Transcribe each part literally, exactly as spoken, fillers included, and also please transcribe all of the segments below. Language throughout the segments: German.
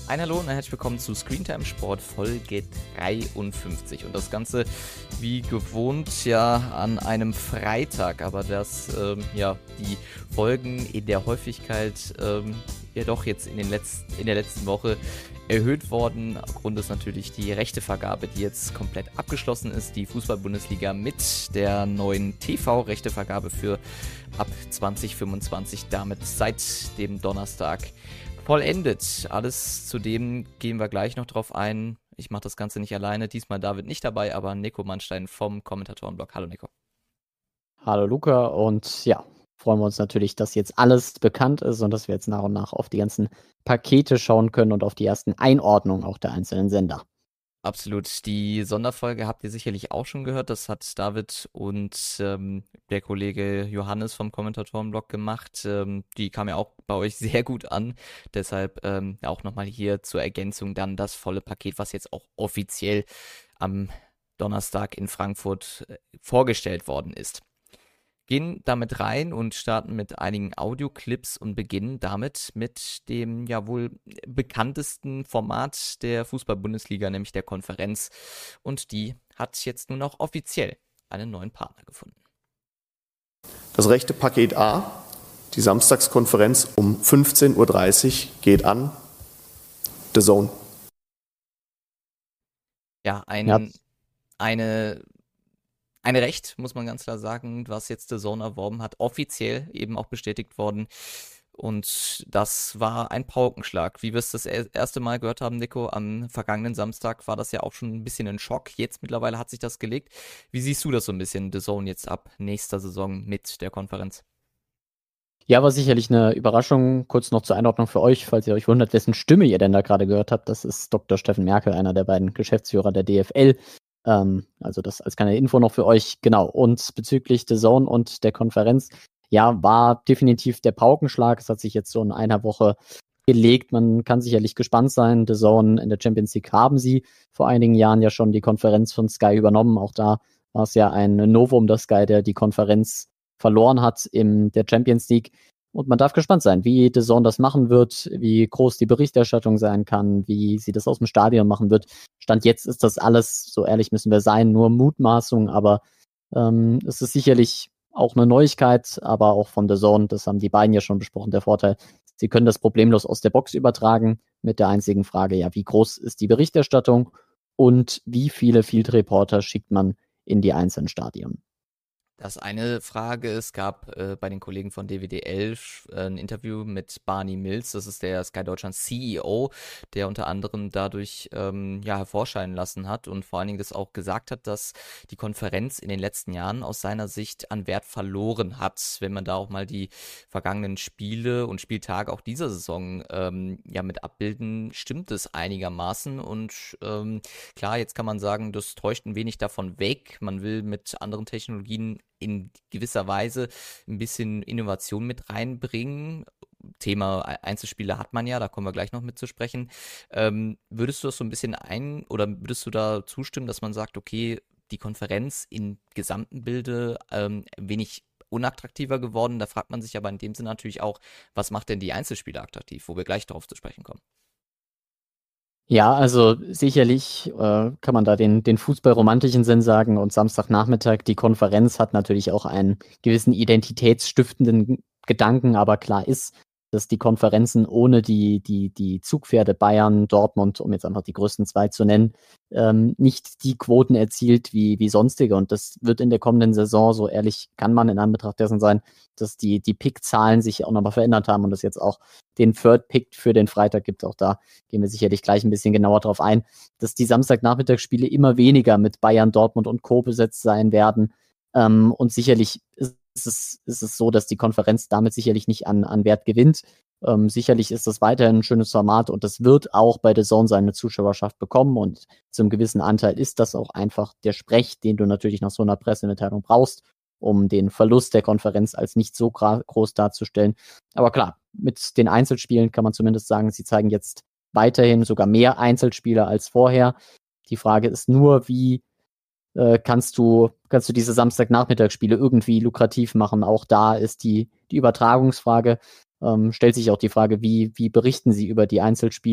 Ein Hallo und ein herzlich willkommen zu Screentime Sport Folge dreiundfünfzig und das Ganze wie gewohnt ja an einem Freitag, aber dass ähm, ja die Folgen in der Häufigkeit ähm, ja doch jetzt in, den letzten, in der letzten Woche erhöht worden. Grund ist natürlich die Rechtevergabe, die jetzt komplett abgeschlossen ist, die Fußball-Bundesliga mit der neuen T V-Rechtevergabe für ab zwanzig fünfundzwanzig, damit seit dem Donnerstag vollendet. Alles zu dem gehen wir gleich noch drauf ein. Ich mache das Ganze nicht alleine. Diesmal David nicht dabei, aber Nico Mannstein vom Kommentatorenblog. Hallo Nico. Hallo Luca und ja, freuen wir uns natürlich, dass jetzt alles bekannt ist und dass wir jetzt nach und nach auf die ganzen Pakete schauen können und auf die ersten Einordnungen auch der einzelnen Sender. Absolut. Die Sonderfolge habt ihr sicherlich auch schon gehört. Das hat David und ähm, der Kollege Johannes vom Kommentatorenblog gemacht. Ähm, die kam ja auch bei euch sehr gut an. Deshalb ähm, auch nochmal hier zur Ergänzung dann das volle Paket, was jetzt auch offiziell am Donnerstag in Frankfurt äh, vorgestellt worden ist. Gehen damit rein und starten mit einigen Audioclips und beginnen damit mit dem ja wohl bekanntesten Format der Fußball-Bundesliga, nämlich der Konferenz. Und die hat jetzt nun auch offiziell einen neuen Partner gefunden. Das rechte Paket A, die Samstagskonferenz um fünfzehn Uhr dreißig geht an The Zone. Ja, ein, Ja. eine... Ein Recht, muss man ganz klar sagen, was jetzt The Zone erworben hat, offiziell eben auch bestätigt worden. Und das war ein Paukenschlag. Wie wir es das erste Mal gehört haben, Nico, am vergangenen Samstag war das ja auch schon ein bisschen ein Schock. Jetzt mittlerweile hat sich das gelegt. Wie siehst du das so ein bisschen, The Zone jetzt ab nächster Saison mit der Konferenz? Ja, war sicherlich eine Überraschung. Kurz noch zur Einordnung für euch, falls ihr euch wundert, wessen Stimme ihr denn da gerade gehört habt. Das ist Doktor Steffen Merkel, einer der beiden Geschäftsführer der D F L. Ähm, also das als kleine Info noch für euch. Genau. Und bezüglich The Zone und der Konferenz, ja, war definitiv der Paukenschlag. Es hat sich jetzt so in einer Woche gelegt. Man kann sicherlich gespannt sein. The Zone in der Champions League haben sie vor einigen Jahren ja schon die Konferenz von Sky übernommen. Auch da war es ja ein Novum, dass Sky der die Konferenz verloren hat in der Champions League. Und man darf gespannt sein, wie The Zone das machen wird, wie groß die Berichterstattung sein kann, wie sie das aus dem Stadion machen wird. Stand jetzt ist das alles, so ehrlich müssen wir sein, nur Mutmaßung, aber ähm, es ist sicherlich auch eine Neuigkeit, aber auch von The Zone, das haben die beiden ja schon besprochen, der Vorteil, sie können das problemlos aus der Box übertragen, mit der einzigen Frage, ja, wie groß ist die Berichterstattung und wie viele Field Reporter schickt man in die einzelnen Stadien? Das eine Frage, es gab äh, bei den Kollegen von D W D elf äh, ein Interview mit Barney Mills, das ist der Sky Deutschland C E O, der unter anderem dadurch ähm, ja hervorscheinen lassen hat und vor allen Dingen das auch gesagt hat, dass die Konferenz in den letzten Jahren aus seiner Sicht an Wert verloren hat. Wenn man da auch mal die vergangenen Spiele und Spieltage auch dieser Saison ähm, ja mit abbilden, stimmt es einigermaßen und ähm, klar, jetzt kann man sagen, das täuscht ein wenig davon weg. Man will mit anderen Technologien in gewisser Weise ein bisschen Innovation mit reinbringen. Thema Einzelspiele hat man ja, da kommen wir gleich noch mit zu sprechen. Ähm, würdest du das so ein bisschen ein oder würdest du da zustimmen, dass man sagt, okay, die Konferenz im gesamten Bilde ähm, ein wenig unattraktiver geworden? Da fragt man sich aber in dem Sinne natürlich auch, was macht denn die Einzelspiele attraktiv, wo wir gleich darauf zu sprechen kommen. Ja, also sicherlich äh, kann man da den, den fußballromantischen Sinn sagen und Samstagnachmittag, die Konferenz hat natürlich auch einen gewissen identitätsstiftenden Gedanken, aber klar ist, dass die Konferenzen ohne die, die, die Zugpferde Bayern, Dortmund, um jetzt einfach die größten zwei zu nennen, ähm, nicht die Quoten erzielt wie, wie sonstige. Und das wird in der kommenden Saison, so ehrlich kann man in Anbetracht dessen sein, dass die, die Pick-Zahlen sich auch nochmal verändert haben und es jetzt auch den Third Pick für den Freitag gibt. Auch da gehen wir sicherlich gleich ein bisschen genauer drauf ein, dass die Samstagnachmittagsspiele immer weniger mit Bayern, Dortmund und Co. besetzt sein werden. Ähm, und sicherlich ist ist es, ist es so, dass die Konferenz damit sicherlich nicht an, an Wert gewinnt. Ähm, sicherlich ist das weiterhin ein schönes Format und das wird auch bei The Zone seine Zuschauerschaft bekommen und zum gewissen Anteil ist das auch einfach der Sprech, den du natürlich nach so einer Pressemitteilung brauchst, um den Verlust der Konferenz als nicht so gra- groß darzustellen. Aber klar, mit den Einzelspielen kann man zumindest sagen, sie zeigen jetzt weiterhin sogar mehr Einzelspiele als vorher. Die Frage ist nur, wie äh, kannst du, kannst du diese Samstagnachmittagsspiele irgendwie lukrativ machen. Auch da ist die, die Übertragungsfrage, ähm, stellt sich auch die Frage, wie, wie berichten sie über die Einzelspiele?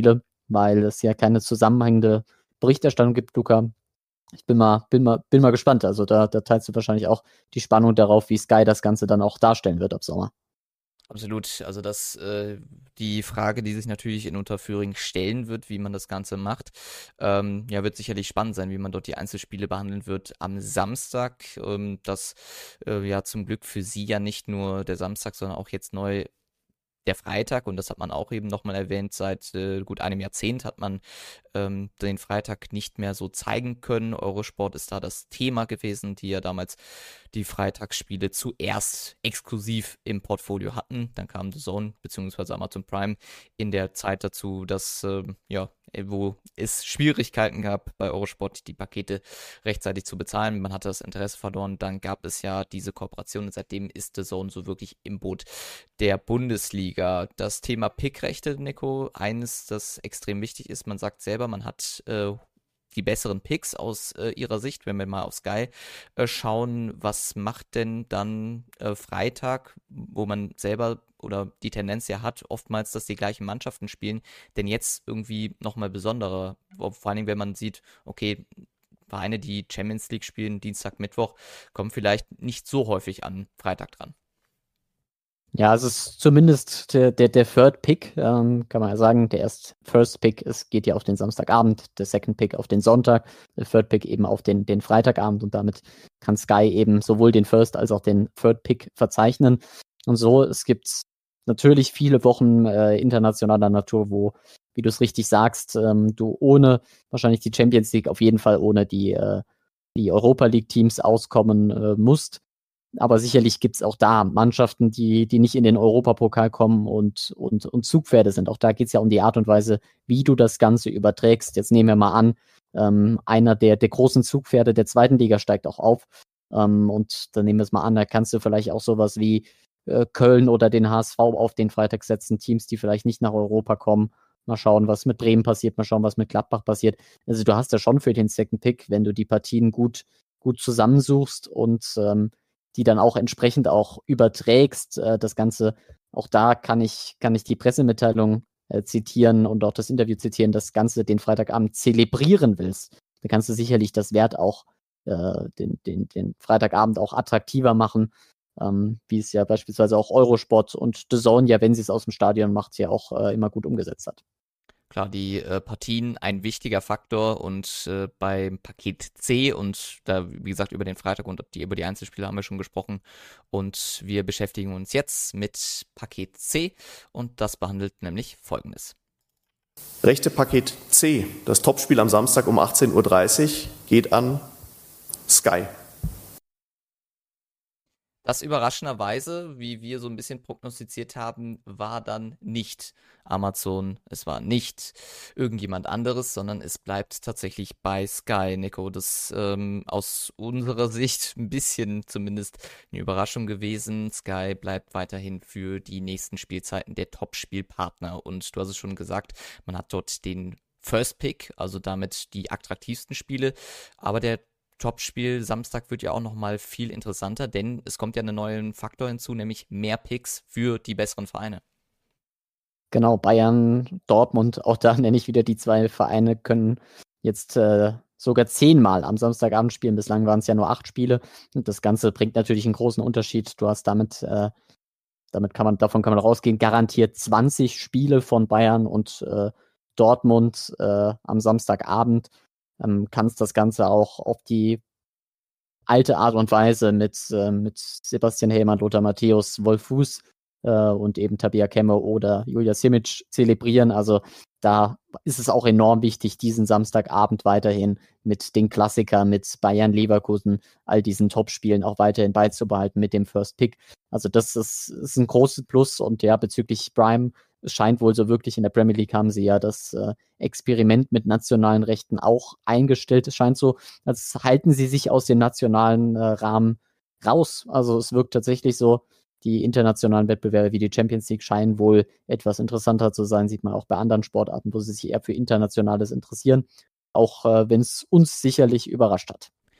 weil es ja keine zusammenhängende Berichterstattung gibt, Luca. Ich bin mal, bin mal, bin mal gespannt. Also da, da teilst du wahrscheinlich auch die Spannung darauf, wie Sky das Ganze dann auch darstellen wird ab Sommer. Absolut. Also das, äh, die Frage, die sich natürlich in Unterföhring stellen wird, wie man das Ganze macht, ähm, ja, wird sicherlich spannend sein, wie man dort die Einzelspiele behandeln wird am Samstag. Ähm, das äh, ja zum Glück für sie ja nicht nur der Samstag, sondern auch jetzt neu der Freitag, und das hat man auch eben nochmal erwähnt, seit äh, gut einem Jahrzehnt hat man ähm, den Freitag nicht mehr so zeigen können. Eurosport ist da das Thema gewesen, die ja damals die Freitagsspiele zuerst exklusiv im Portfolio hatten. Dann kam The Zone bzw. Amazon Prime in der Zeit dazu, dass äh, ja, wo es Schwierigkeiten gab bei Eurosport, die Pakete rechtzeitig zu bezahlen. Man hatte das Interesse verloren. Dann gab es ja diese Kooperation und seitdem ist The Zone so wirklich im Boot der Bundesliga. Das Thema Pickrechte, Nico, eines, das extrem wichtig ist. Man sagt selber, man hat äh, die besseren Picks aus äh, ihrer Sicht, wenn wir mal auf Sky äh, schauen. Was macht denn dann äh, Freitag, wo man selber oder die Tendenz ja hat, oftmals, dass die gleichen Mannschaften spielen, denn jetzt irgendwie nochmal besonderer? Vor allen Dingen, wenn man sieht, okay, Vereine, die Champions League spielen, Dienstag, Mittwoch, kommen vielleicht nicht so häufig an Freitag dran. Ja, es ist zumindest der, der, der Third Pick, ähm, kann man ja sagen. Der erste First Pick, es geht ja auf den Samstagabend, der Second Pick auf den Sonntag, der Third Pick eben auf den, den Freitagabend und damit kann Sky eben sowohl den First als auch den Third Pick verzeichnen. Und so, es gibt natürlich viele Wochen äh, internationaler Natur, wo, wie du es richtig sagst, ähm, du ohne wahrscheinlich die Champions League, auf jeden Fall ohne die, äh, die Europa League Teams auskommen äh, musst. Aber sicherlich gibt es auch da Mannschaften, die, die nicht in den Europapokal kommen und, und, und Zugpferde sind. Auch da geht es ja um die Art und Weise, wie du das Ganze überträgst. Jetzt nehmen wir mal an, ähm, einer der, der großen Zugpferde der zweiten Liga steigt auch auf. Ähm, und dann nehmen wir es mal an, da kannst du vielleicht auch sowas wie äh, Köln oder den H S V auf den Freitag setzen. Teams, die vielleicht nicht nach Europa kommen. Mal schauen, was mit Bremen passiert, mal schauen, was mit Gladbach passiert. Also du hast ja schon für den Second Pick, wenn du die Partien gut, gut zusammensuchst und ähm, die dann auch entsprechend auch überträgst. Äh, das Ganze, auch da kann ich, kann ich die Pressemitteilung äh, zitieren und auch das Interview zitieren, das Ganze den Freitagabend zelebrieren willst. Da kannst du sicherlich das Wert auch, äh, den, den, den Freitagabend auch attraktiver machen, ähm, wie es ja beispielsweise auch Eurosport und The Zone ja, wenn sie es aus dem Stadion macht, ja auch äh, immer gut umgesetzt hat. Klar, die äh, Partien ein wichtiger Faktor und äh, beim Paket C und da, wie gesagt, über den Freitag und die, über die Einzelspiele haben wir schon gesprochen und wir beschäftigen uns jetzt mit Paket C und das behandelt nämlich Folgendes. Rechte Paket C, das Topspiel am Samstag um achtzehn Uhr dreißig, geht an Sky. Das überraschenderweise, wie wir so ein bisschen prognostiziert haben, war dann nicht Amazon, es war nicht irgendjemand anderes, sondern es bleibt tatsächlich bei Sky, Nico. Das ähm, aus unserer Sicht ein bisschen zumindest eine Überraschung gewesen. Sky bleibt weiterhin für die nächsten Spielzeiten der Top-Spielpartner und du hast es schon gesagt, man hat dort den First Pick, also damit die attraktivsten Spiele, aber der Topspiel Samstag wird ja auch nochmal viel interessanter, denn es kommt ja einen neuen Faktor hinzu, nämlich mehr Picks für die besseren Vereine. Genau, Bayern, Dortmund, auch da nenne ich wieder die zwei Vereine, können jetzt äh, sogar zehnmal am Samstagabend spielen. Bislang waren es ja nur acht Spiele. Und das Ganze bringt natürlich einen großen Unterschied. Du hast damit, äh, damit kann man, davon kann man rausgehen, garantiert zwanzig Spiele von Bayern und äh, Dortmund äh, am Samstagabend. Ähm, kannst das Ganze auch auf die alte Art und Weise mit, äh, mit Sebastian Hellmann, Lothar Matthäus, Wolf Fuß äh, und eben Tabea Kemme oder Julia Simic zelebrieren. Also da ist es auch enorm wichtig, diesen Samstagabend weiterhin mit den Klassikern, mit Bayern, Leverkusen, all diesen Topspielen auch weiterhin beizubehalten mit dem First Pick. Also das ist, ist ein großes Plus und ja, bezüglich Prime, es scheint wohl so wirklich, in der Premier League haben sie ja das äh, Experiment mit nationalen Rechten auch eingestellt. Es scheint so, als halten sie sich aus dem nationalen äh, Rahmen raus. Also es wirkt tatsächlich so, die internationalen Wettbewerbe wie die Champions League scheinen wohl etwas interessanter zu sein, sieht man auch bei anderen Sportarten, wo sie sich eher für Internationales interessieren, auch äh, wenn es uns sicherlich überrascht hat.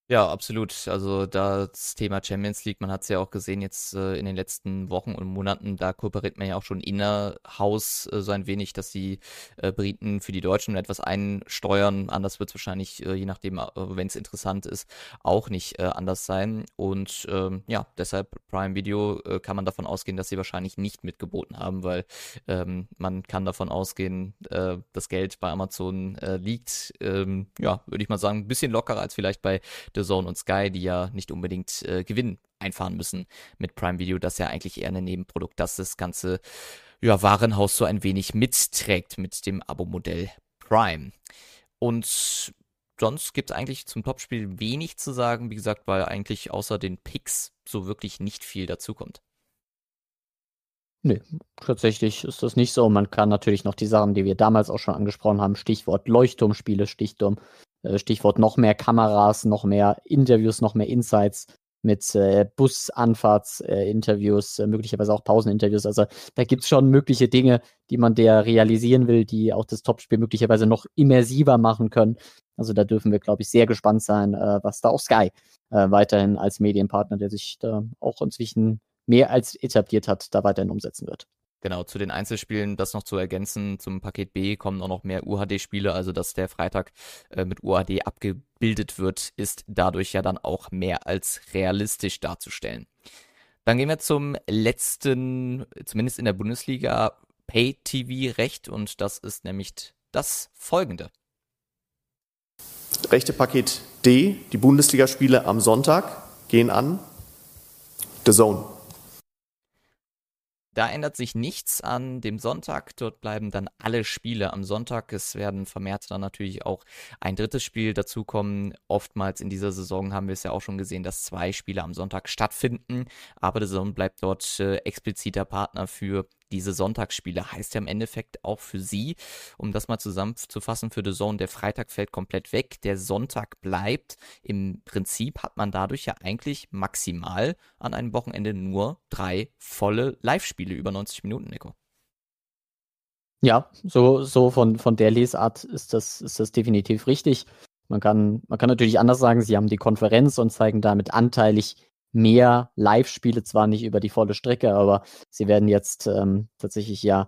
Ja, absolut. Also das Thema Champions League, man hat es ja auch gesehen jetzt äh, in den letzten Wochen und Monaten, da kooperiert man ja auch schon innerhaus äh, so ein wenig, dass die äh, Briten für die Deutschen etwas einsteuern. Anders wird es wahrscheinlich, äh, je nachdem, äh, wenn es interessant ist, auch nicht äh, anders sein. Und ähm, ja, deshalb Prime Video äh, kann man davon ausgehen, dass sie wahrscheinlich nicht mitgeboten haben, weil ähm, man kann davon ausgehen, äh, das Geld bei Amazon äh, liegt, ähm, ja, würde ich mal sagen, ein bisschen lockerer als vielleicht bei D A Z N und Sky, die ja nicht unbedingt äh, Gewinn einfahren müssen mit Prime Video, das ist ja eigentlich eher ein Nebenprodukt, das das ganze ja, Warenhaus so ein wenig mitträgt mit dem Abo-Modell Prime. Und sonst gibt es eigentlich zum Topspiel wenig zu sagen, wie gesagt, weil eigentlich außer den Picks so wirklich nicht viel dazukommt. Nee, tatsächlich ist das nicht so. Man kann natürlich noch die Sachen, die wir damals auch schon angesprochen haben, Stichwort Leuchtturmspiele, Stichturm, äh, Stichwort noch mehr Kameras, noch mehr Interviews, noch mehr Insights mit äh, Busanfahrtsinterviews, äh, möglicherweise auch Pauseninterviews. Also da gibt es schon mögliche Dinge, die man der realisieren will, die auch das Topspiel möglicherweise noch immersiver machen können. Also da dürfen wir, glaube ich, sehr gespannt sein, äh, was da auch Sky äh, weiterhin als Medienpartner, der sich da auch inzwischen mehr als etabliert hat, da weiterhin umsetzen wird. Genau, zu den Einzelspielen, das noch zu ergänzen, zum Paket B kommen auch noch mehr U H D-Spiele, also dass der Freitag äh, mit U H D abgebildet wird, ist dadurch ja dann auch mehr als realistisch darzustellen. Dann gehen wir zum letzten, zumindest in der Bundesliga, Pay-T V-Recht und das ist nämlich das folgende. Rechtepaket D, die Bundesligaspiele am Sonntag gehen an D A Z N. Da ändert sich nichts an dem Sonntag. Dort bleiben dann alle Spiele am Sonntag. Es werden vermehrt dann natürlich auch ein drittes Spiel dazukommen. Oftmals in dieser Saison haben wir es ja auch schon gesehen, dass zwei Spiele am Sonntag stattfinden. Aber der D A Z N bleibt dort äh, expliziter Partner für diese Sonntagsspiele. Heißt ja im Endeffekt auch für sie, um das mal zusammenzufassen, für D A Z N, der Freitag fällt komplett weg, der Sonntag bleibt. Im Prinzip hat man dadurch ja eigentlich maximal an einem Wochenende nur drei volle Live-Spiele über neunzig Minuten, Nico. Ja, so, so von, von der Lesart ist das, ist das definitiv richtig. Man kann, man kann natürlich anders sagen, sie haben die Konferenz und zeigen damit anteilig mehr Live-Spiele, zwar nicht über die volle Strecke, aber sie werden jetzt ähm, tatsächlich ja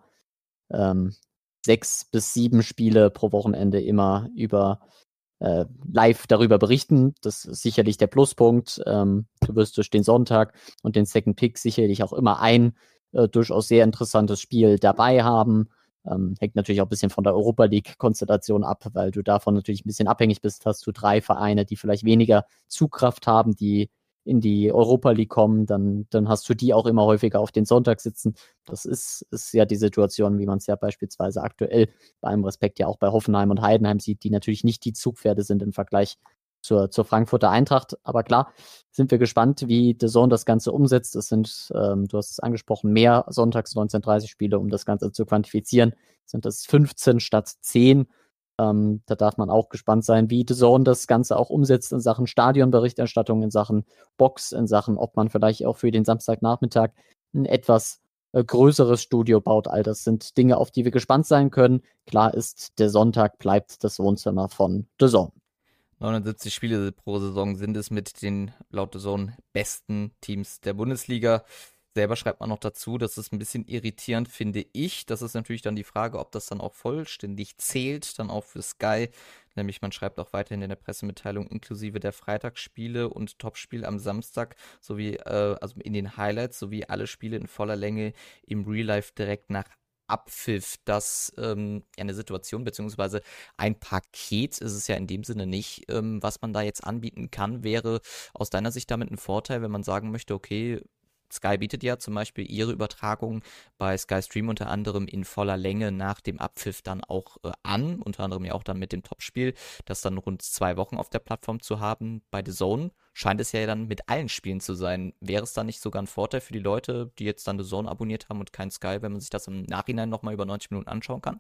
ähm, sechs bis sieben Spiele pro Wochenende immer über äh, live darüber berichten. Das ist sicherlich der Pluspunkt. Ähm, du wirst durch den Sonntag und den Second Pick sicherlich auch immer ein äh, durchaus sehr interessantes Spiel dabei haben. Ähm, hängt natürlich auch ein bisschen von der Europa League-Konstellation ab, weil du davon natürlich ein bisschen abhängig bist. Hast du drei Vereine, die vielleicht weniger Zugkraft haben, die in die Europa League kommen, dann, dann hast du die auch immer häufiger auf den Sonntag sitzen. Das ist, ist ja die Situation, wie man es ja beispielsweise aktuell bei allem Respekt ja auch bei Hoffenheim und Heidenheim sieht, die natürlich nicht die Zugpferde sind im Vergleich zur, zur Frankfurter Eintracht. Aber klar, sind wir gespannt, wie D A Z N das Ganze umsetzt. Es sind, ähm, du hast es angesprochen, mehr Sonntags neunzehn Uhr dreißig Spiele, um das Ganze zu quantifizieren. Sind es fünfzehn statt zehn. Ähm, da darf man auch gespannt sein, wie D A Z N das Ganze auch umsetzt in Sachen Stadionberichterstattung, in Sachen Box, in Sachen, ob man vielleicht auch für den Samstagnachmittag ein etwas äh, größeres Studio baut. All das sind Dinge, auf die wir gespannt sein können. Klar ist, der Sonntag bleibt das Wohnzimmer von D A Z N. neunundsiebzig Spiele pro Saison sind es mit den laut D A Z N besten Teams der Bundesliga. Selber schreibt man noch dazu, das ist ein bisschen irritierend, finde ich. Das ist natürlich dann die Frage, ob das dann auch vollständig zählt, dann auch für Sky. Nämlich man schreibt auch weiterhin in der Pressemitteilung inklusive der Freitagsspiele und Topspiel am Samstag sowie äh, also in den Highlights sowie alle Spiele in voller Länge im Real Life direkt nach Abpfiff, das ähm, ja eine Situation beziehungsweise ein Paket ist es ja in dem Sinne nicht, ähm, was man da jetzt anbieten kann, wäre aus deiner Sicht damit ein Vorteil, wenn man sagen möchte, okay, Sky bietet ja zum Beispiel ihre Übertragung bei Sky Stream unter anderem in voller Länge nach dem Abpfiff dann auch äh, an, unter anderem ja auch dann mit dem Topspiel, das dann rund zwei Wochen auf der Plattform zu haben. Bei The Zone scheint es ja dann mit allen Spielen zu sein. Wäre es dann nicht sogar ein Vorteil für die Leute, die jetzt dann The Zone abonniert haben und kein Sky, wenn man sich das im Nachhinein nochmal über neunzig Minuten anschauen kann?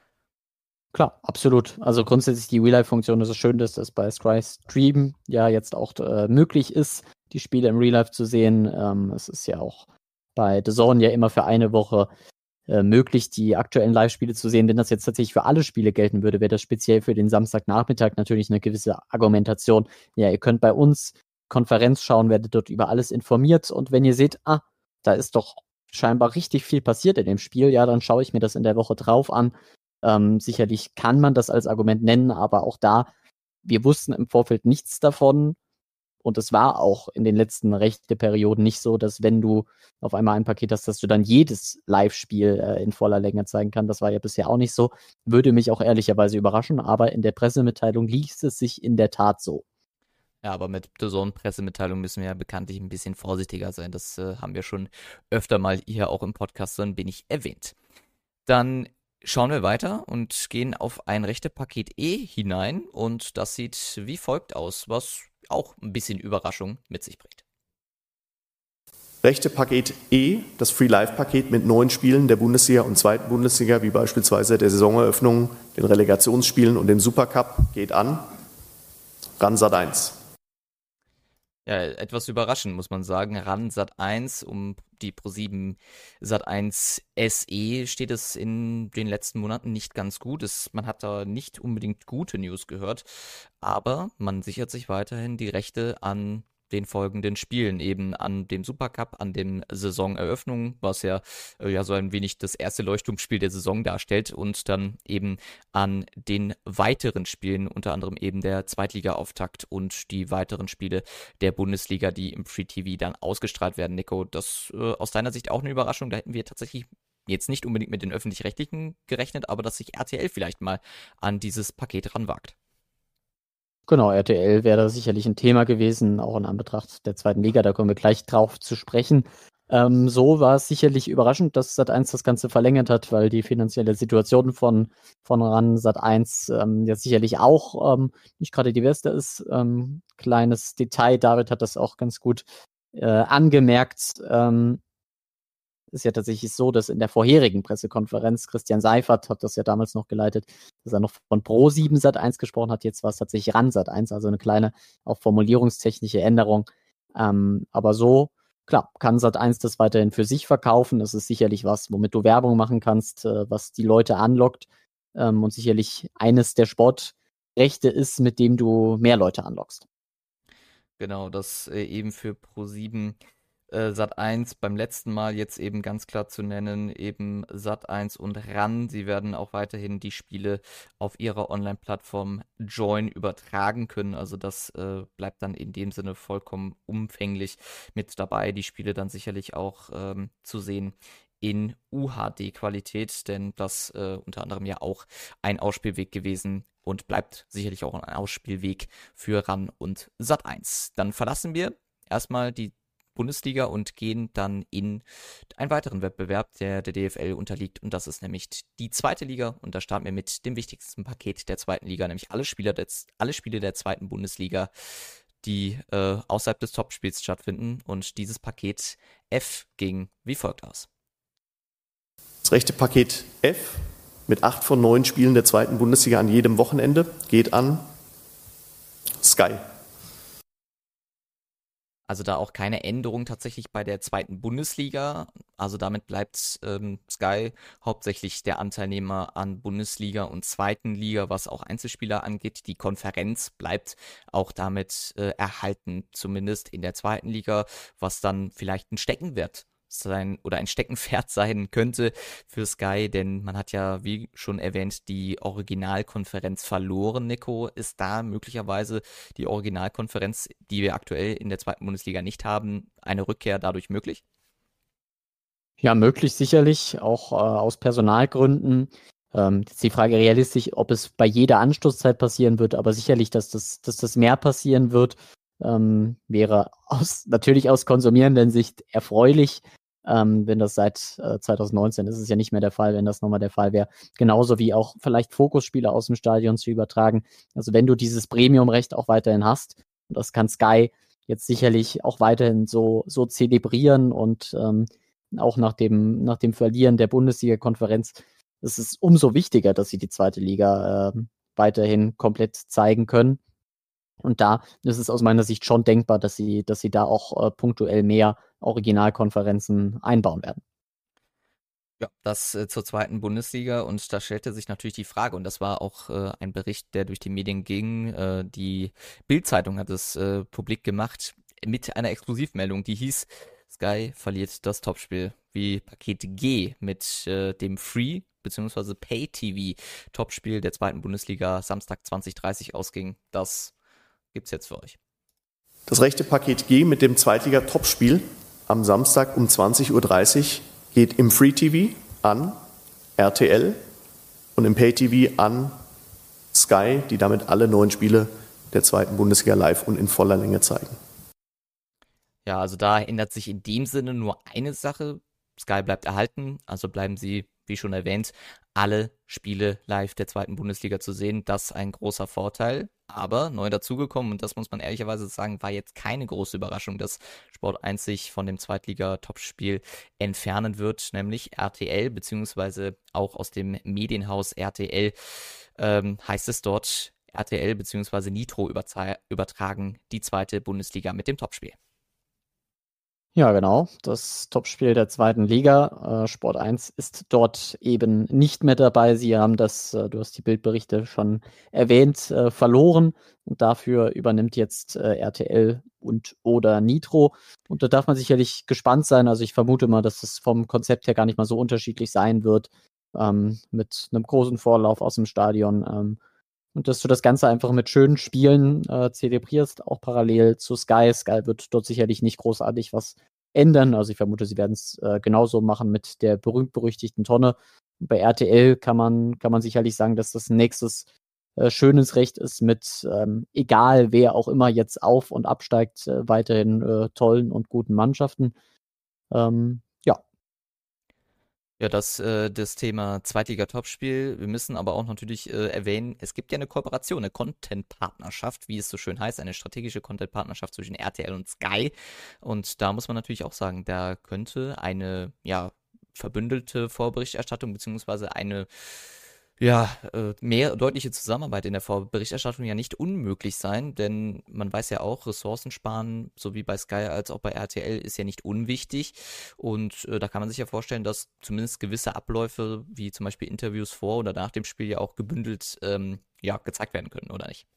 Klar, absolut. Also grundsätzlich die Real-Life-Funktion ist es schön, dass das bei Sky Stream ja jetzt auch äh, möglich ist, die Spiele im Real Life zu sehen. Ähm, es ist ja auch bei The Zone ja immer für eine Woche äh, möglich, die aktuellen Live-Spiele zu sehen. Wenn das jetzt tatsächlich für alle Spiele gelten würde, wäre das speziell für den Samstagnachmittag natürlich eine gewisse Argumentation. Ja, ihr könnt bei uns Konferenz schauen, werdet dort über alles informiert und wenn ihr seht, ah, da ist doch scheinbar richtig viel passiert in dem Spiel, ja, dann schaue ich mir das in der Woche drauf an. Ähm, sicherlich kann man das als Argument nennen, aber auch da, wir wussten im Vorfeld nichts davon und es war auch in den letzten rechte Perioden nicht so, dass wenn du auf einmal ein Paket hast, dass du dann jedes Live-Spiel äh, in voller Länge zeigen kannst. Das war ja bisher auch nicht so. Würde mich auch ehrlicherweise überraschen, aber in der Pressemitteilung liest es sich in der Tat so. Ja, aber mit so einer Pressemitteilung müssen wir ja bekanntlich ein bisschen vorsichtiger sein. Das äh, haben wir schon öfter mal hier auch im Podcast so ein wenig erwähnt. Dann schauen wir weiter und gehen auf ein Rechte-Paket E hinein und das sieht wie folgt aus, was auch ein bisschen Überraschung mit sich bringt. Rechte-Paket E, das Free-Live-Paket mit neun Spielen der Bundesliga und zweiten Bundesliga, wie beispielsweise der Saisoneröffnung, den Relegationsspielen und dem Supercup, geht an RAN Sat eins. Ja, etwas überraschend, muss man sagen. RAN Sat eins, um die ProSieben Sat eins S E steht es in den letzten Monaten nicht ganz gut. Es, man hat da nicht unbedingt gute News gehört, aber man sichert sich weiterhin die Rechte an den folgenden Spielen, eben an dem Supercup, an den Saisoneröffnungen, was ja, äh, ja so ein wenig das erste Leuchtturmspiel der Saison darstellt und dann eben an den weiteren Spielen, unter anderem eben der Zweitliga-Auftakt und die weiteren Spiele der Bundesliga, die im Free T V dann ausgestrahlt werden. Nico, das äh, aus deiner Sicht auch eine Überraschung, da hätten wir tatsächlich jetzt nicht unbedingt mit den Öffentlich-Rechtlichen gerechnet, aber dass sich R T L vielleicht mal an dieses Paket ranwagt. Genau, R T L wäre da sicherlich ein Thema gewesen, auch in Anbetracht der zweiten Liga, da kommen wir gleich drauf zu sprechen. Ähm, so war es sicherlich überraschend, dass Sat eins das Ganze verlängert hat, weil die finanzielle Situation von, von RAN Sat eins ähm, ja sicherlich auch ähm, nicht gerade die beste ist. Ähm, kleines Detail, David hat das auch ganz gut äh, angemerkt. Ähm, ist ja tatsächlich so, dass in der vorherigen Pressekonferenz, Christian Seifert hat das ja damals noch geleitet, dass er noch von ProSieben Sat eins gesprochen hat, jetzt war es tatsächlich RAN Sat eins, also eine kleine, auch formulierungstechnische Änderung. Ähm, aber so, klar, kann Sat eins das weiterhin für sich verkaufen. Das ist sicherlich was, womit du Werbung machen kannst, äh, was die Leute anlockt ähm, und sicherlich eines der Sportrechte ist, mit dem du mehr Leute anlockst. Genau, das äh, eben für ProSieben äh, Sat eins beim letzten Mal jetzt eben ganz klar zu nennen, eben Sat eins und RAN. Sie werden auch weiterhin die Spiele auf ihrer Online-Plattform Join übertragen können. Also das äh, bleibt dann in dem Sinne vollkommen umfänglich mit dabei. Die Spiele dann sicherlich auch ähm, zu sehen in U H D-Qualität, denn das äh, unter anderem ja auch ein Ausspielweg gewesen und bleibt sicherlich auch ein Ausspielweg für RAN und Sat eins. Dann verlassen wir erstmal die Bundesliga und gehen dann in einen weiteren Wettbewerb, der der D F L unterliegt, und das ist nämlich die zweite Liga, und da starten wir mit dem wichtigsten Paket der zweiten Liga, nämlich alle Spieler des, alle Spiele der zweiten Bundesliga, die äh, außerhalb des Topspiels stattfinden, und dieses Paket F ging wie folgt aus. Das rechte Paket F mit acht von neun Spielen der zweiten Bundesliga an jedem Wochenende geht an Sky. Also da auch keine Änderung tatsächlich bei der zweiten Bundesliga. Also damit bleibt ähm, Sky hauptsächlich der Anteilnehmer an Bundesliga und zweiten Liga, was auch Einzelspieler angeht. Die Konferenz bleibt auch damit äh, erhalten, zumindest in der zweiten Liga, was dann vielleicht ein Steckenwert sein oder ein Steckenpferd sein könnte für Sky, denn man hat ja, wie schon erwähnt, die Originalkonferenz verloren. Nico, ist da möglicherweise die Originalkonferenz, die wir aktuell in der zweiten Bundesliga nicht haben, eine Rückkehr dadurch möglich? Ja, möglich sicherlich, auch äh, aus Personalgründen. Ähm, jetzt die Frage realistisch, ob es bei jeder Anstoßzeit passieren wird, aber sicherlich, dass das, dass das mehr passieren wird, ähm, wäre aus, natürlich aus konsumierenden Sicht erfreulich. Ähm, wenn das seit äh, zwanzig neunzehn ist, ist es ja nicht mehr der Fall, wenn das nochmal der Fall wäre. Genauso wie auch vielleicht Fokusspiele aus dem Stadion zu übertragen. Also wenn du dieses Premium-Recht auch weiterhin hast, und das kann Sky jetzt sicherlich auch weiterhin so, so zelebrieren und ähm, auch nach dem, nach dem Verlieren der Bundesliga-Konferenz ist es umso wichtiger, dass sie die zweite Liga äh, weiterhin komplett zeigen können. Und da ist es aus meiner Sicht schon denkbar, dass sie, dass sie da auch äh, punktuell mehr Originalkonferenzen einbauen werden. Ja, das äh, zur zweiten Bundesliga und da stellte sich natürlich die Frage und das war auch äh, ein Bericht, der durch die Medien ging. Äh, die Bild-Zeitung hat es äh, publik gemacht mit einer Exklusivmeldung, die hieß: Sky verliert das Topspiel, wie Paket G mit äh, dem Free bzw. Pay-T V-Topspiel der zweiten Bundesliga Samstag zwanzig Uhr dreißig ausging. Das gibt's jetzt für euch. Das rechte Paket G mit dem Zweitliga-Topspiel am Samstag um zwanzig Uhr dreißig geht im Free-T V an R T L und im Pay-T V an Sky, die damit alle neun Spiele der zweiten Bundesliga live und in voller Länge zeigen. Ja, also da ändert sich in dem Sinne nur eine Sache. Sky bleibt erhalten, also bleiben sie, wie schon erwähnt, alle Spiele live der zweiten Bundesliga zu sehen. Das ist ein großer Vorteil. Aber neu dazugekommen, und das muss man ehrlicherweise sagen, war jetzt keine große Überraschung, dass Sport eins sich von dem Zweitliga-Topspiel entfernen wird, nämlich R T L, beziehungsweise auch aus dem Medienhaus R T L ähm, heißt es dort, R T L beziehungsweise Nitro übertra- übertragen die zweite Bundesliga mit dem Topspiel. Ja, genau. Das Topspiel der zweiten Liga. Äh, Sport eins ist dort eben nicht mehr dabei. Sie haben das, äh, du hast die Bildberichte schon erwähnt, äh, verloren. Und dafür übernimmt jetzt äh, R T L und oder Nitro. Und da darf man sicherlich gespannt sein. Also ich vermute mal, dass es vom Konzept her gar nicht mal so unterschiedlich sein wird. Ähm, mit einem großen Vorlauf aus dem Stadion. Ähm, und dass du das Ganze einfach mit schönen Spielen äh, zelebrierst, auch parallel zu Sky. Sky wird dort sicherlich nicht großartig was ändern. Also ich vermute, sie werden es äh, genauso machen mit der berühmt-berüchtigten Tonne. Und bei R T L kann man, kann man sicherlich sagen, dass das ein nächstes äh, schönes Recht ist mit, ähm, egal wer auch immer jetzt auf- und absteigt, äh, weiterhin äh, tollen und guten Mannschaften. Ähm, ja. Ja, das, äh, das Thema Zweitliga-Topspiel. Wir müssen aber auch natürlich äh, erwähnen, es gibt ja eine Kooperation, eine Content-Partnerschaft, wie es so schön heißt, eine strategische Content-Partnerschaft zwischen R T L und Sky. Und da muss man natürlich auch sagen, da könnte eine, ja, verbündelte Vorberichterstattung beziehungsweise eine ja, äh, mehr deutliche Zusammenarbeit in der Vorberichterstattung ja nicht unmöglich sein, denn man weiß ja auch, Ressourcen sparen, sowie bei Sky als auch bei R T L, ist ja nicht unwichtig. Und äh, da kann man sich ja vorstellen, dass zumindest gewisse Abläufe, wie zum Beispiel Interviews vor oder nach dem Spiel, ja auch gebündelt ähm, ja, gezeigt werden können, oder nicht?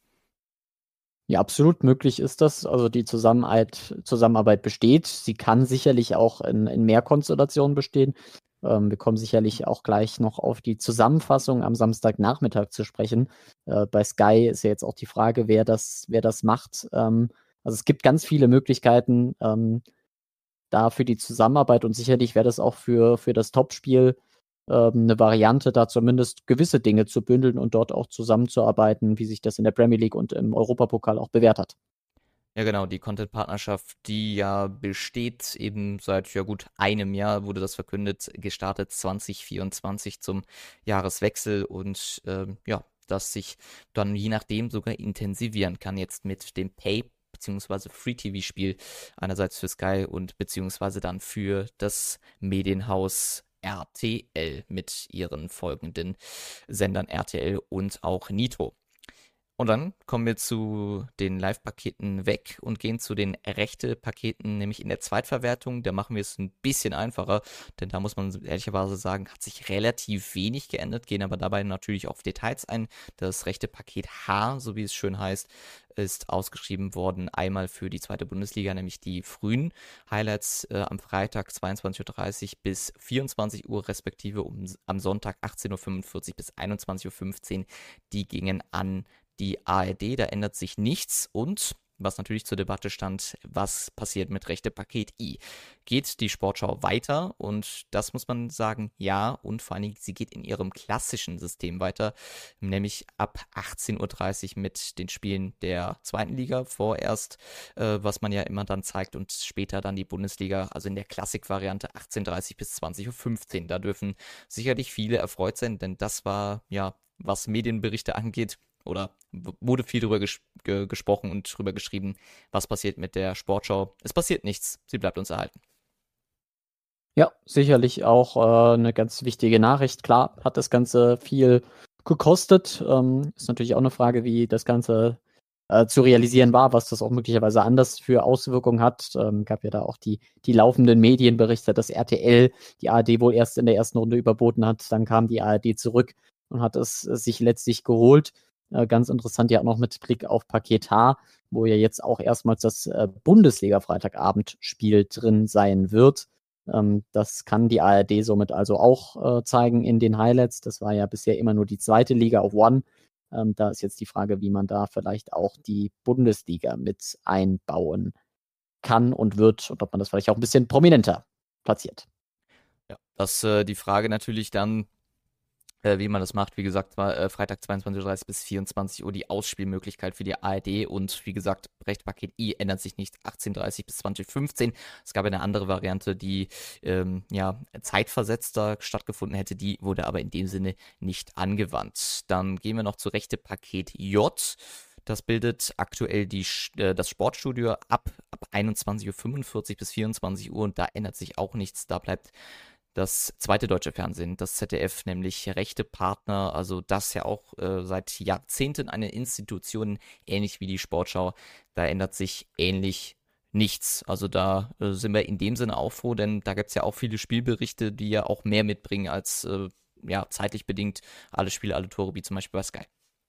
Ja, absolut möglich ist das. Also die Zusammenarbeit, Zusammenarbeit besteht. Sie kann sicherlich auch in, in mehr Konstellationen bestehen. Ähm, wir kommen sicherlich auch gleich noch auf die Zusammenfassung am Samstagnachmittag zu sprechen. Äh, bei Sky ist ja jetzt auch die Frage, wer das, wer das macht. Ähm, also es gibt ganz viele Möglichkeiten ähm, da für die Zusammenarbeit und sicherlich wäre das auch für, für das Topspiel ähm, eine Variante, da zumindest gewisse Dinge zu bündeln und dort auch zusammenzuarbeiten, wie sich das in der Premier League und im Europapokal auch bewährt hat. Ja, genau, die Content-Partnerschaft, die ja besteht, eben seit ja gut einem Jahr wurde das verkündet, gestartet zwanzig vierundzwanzig zum Jahreswechsel und ähm, ja, das sich dann je nachdem sogar intensivieren kann jetzt mit dem Pay beziehungsweise Free-T V-Spiel einerseits für Sky und beziehungsweise dann für das Medienhaus R T L mit ihren folgenden Sendern R T L und auch Nitro. Und dann kommen wir zu den Live-Paketen weg und gehen zu den Rechte-Paketen, nämlich in der Zweitverwertung. Da machen wir es ein bisschen einfacher, denn da muss man ehrlicherweise sagen, hat sich relativ wenig geändert, gehen aber dabei natürlich auf Details ein. Das rechte Paket H, so wie es schön heißt, ist ausgeschrieben worden, einmal für die zweite Bundesliga, nämlich die frühen Highlights äh, am Freitag zweiundzwanzig Uhr dreißig bis vierundzwanzig Uhr, respektive um, am Sonntag achtzehn Uhr fünfundvierzig bis einundzwanzig Uhr fünfzehn. Die gingen an die A R D, da ändert sich nichts und was natürlich zur Debatte stand, was passiert mit Rechte Paket I? Geht die Sportschau weiter? Und das muss man sagen, ja, und vor allen Dingen, sie geht in ihrem klassischen System weiter, nämlich ab achtzehn Uhr dreißig mit den Spielen der zweiten Liga vorerst, äh, was man ja immer dann zeigt und später dann die Bundesliga, also in der Klassik-Variante achtzehn Uhr dreißig bis zwanzig Uhr fünfzehn. Da dürfen sicherlich viele erfreut sein, denn das war, ja, was Medienberichte angeht, oder wurde viel darüber ges ge gesprochen und darüber geschrieben, was passiert mit der Sportschau. Es passiert nichts, sie bleibt uns erhalten. Ja, sicherlich auch äh, eine ganz wichtige Nachricht. Klar, hat das Ganze viel gekostet. Ähm, ist natürlich auch eine Frage, wie das Ganze äh, zu realisieren war, was das auch möglicherweise anders für Auswirkungen hat. Ähm, gab ja da auch die, die laufenden Medienberichte, dass R T L die A R D wohl erst in der ersten Runde überboten hat. Dann kam die A R D zurück und hat es äh, sich letztlich geholt. Äh, ganz interessant ja auch noch mit Blick auf Paket H, wo ja jetzt auch erstmals das äh, Bundesliga-Freitagabendspiel drin sein wird. Ähm, das kann die A R D somit also auch äh, zeigen in den Highlights. Das war ja bisher immer nur die zweite Liga auf One. Ähm, da ist jetzt die Frage, wie man da vielleicht auch die Bundesliga mit einbauen kann und wird und ob man das vielleicht auch ein bisschen prominenter platziert. Ja, das äh, die Frage natürlich dann, äh, wie man das macht. Wie gesagt, war äh, Freitag zweiundzwanzig Uhr dreißig bis vierundzwanzig Uhr die Ausspielmöglichkeit für die A R D und wie gesagt, Rechte-Paket I ändert sich nicht, achtzehn Uhr dreißig bis zwanzig Uhr fünfzehn. Es gab eine andere Variante, die ähm, ja zeitversetzter stattgefunden hätte, die wurde aber in dem Sinne nicht angewandt. Dann gehen wir noch zu Rechte-Paket J. Das bildet aktuell die, äh, das Sportstudio ab, ab einundzwanzig Uhr fünfundvierzig bis vierundzwanzig Uhr und da ändert sich auch nichts. Da bleibt das zweite deutsche Fernsehen, das Z D F, nämlich rechte Partner, also das ja auch äh, seit Jahrzehnten eine Institution, ähnlich wie die Sportschau, da ändert sich ähnlich nichts. Also da äh, sind wir in dem Sinne auch froh, denn da gibt es ja auch viele Spielberichte, die ja auch mehr mitbringen als äh, ja, zeitlich bedingt alle Spiele, alle Tore, wie zum Beispiel bei Sky.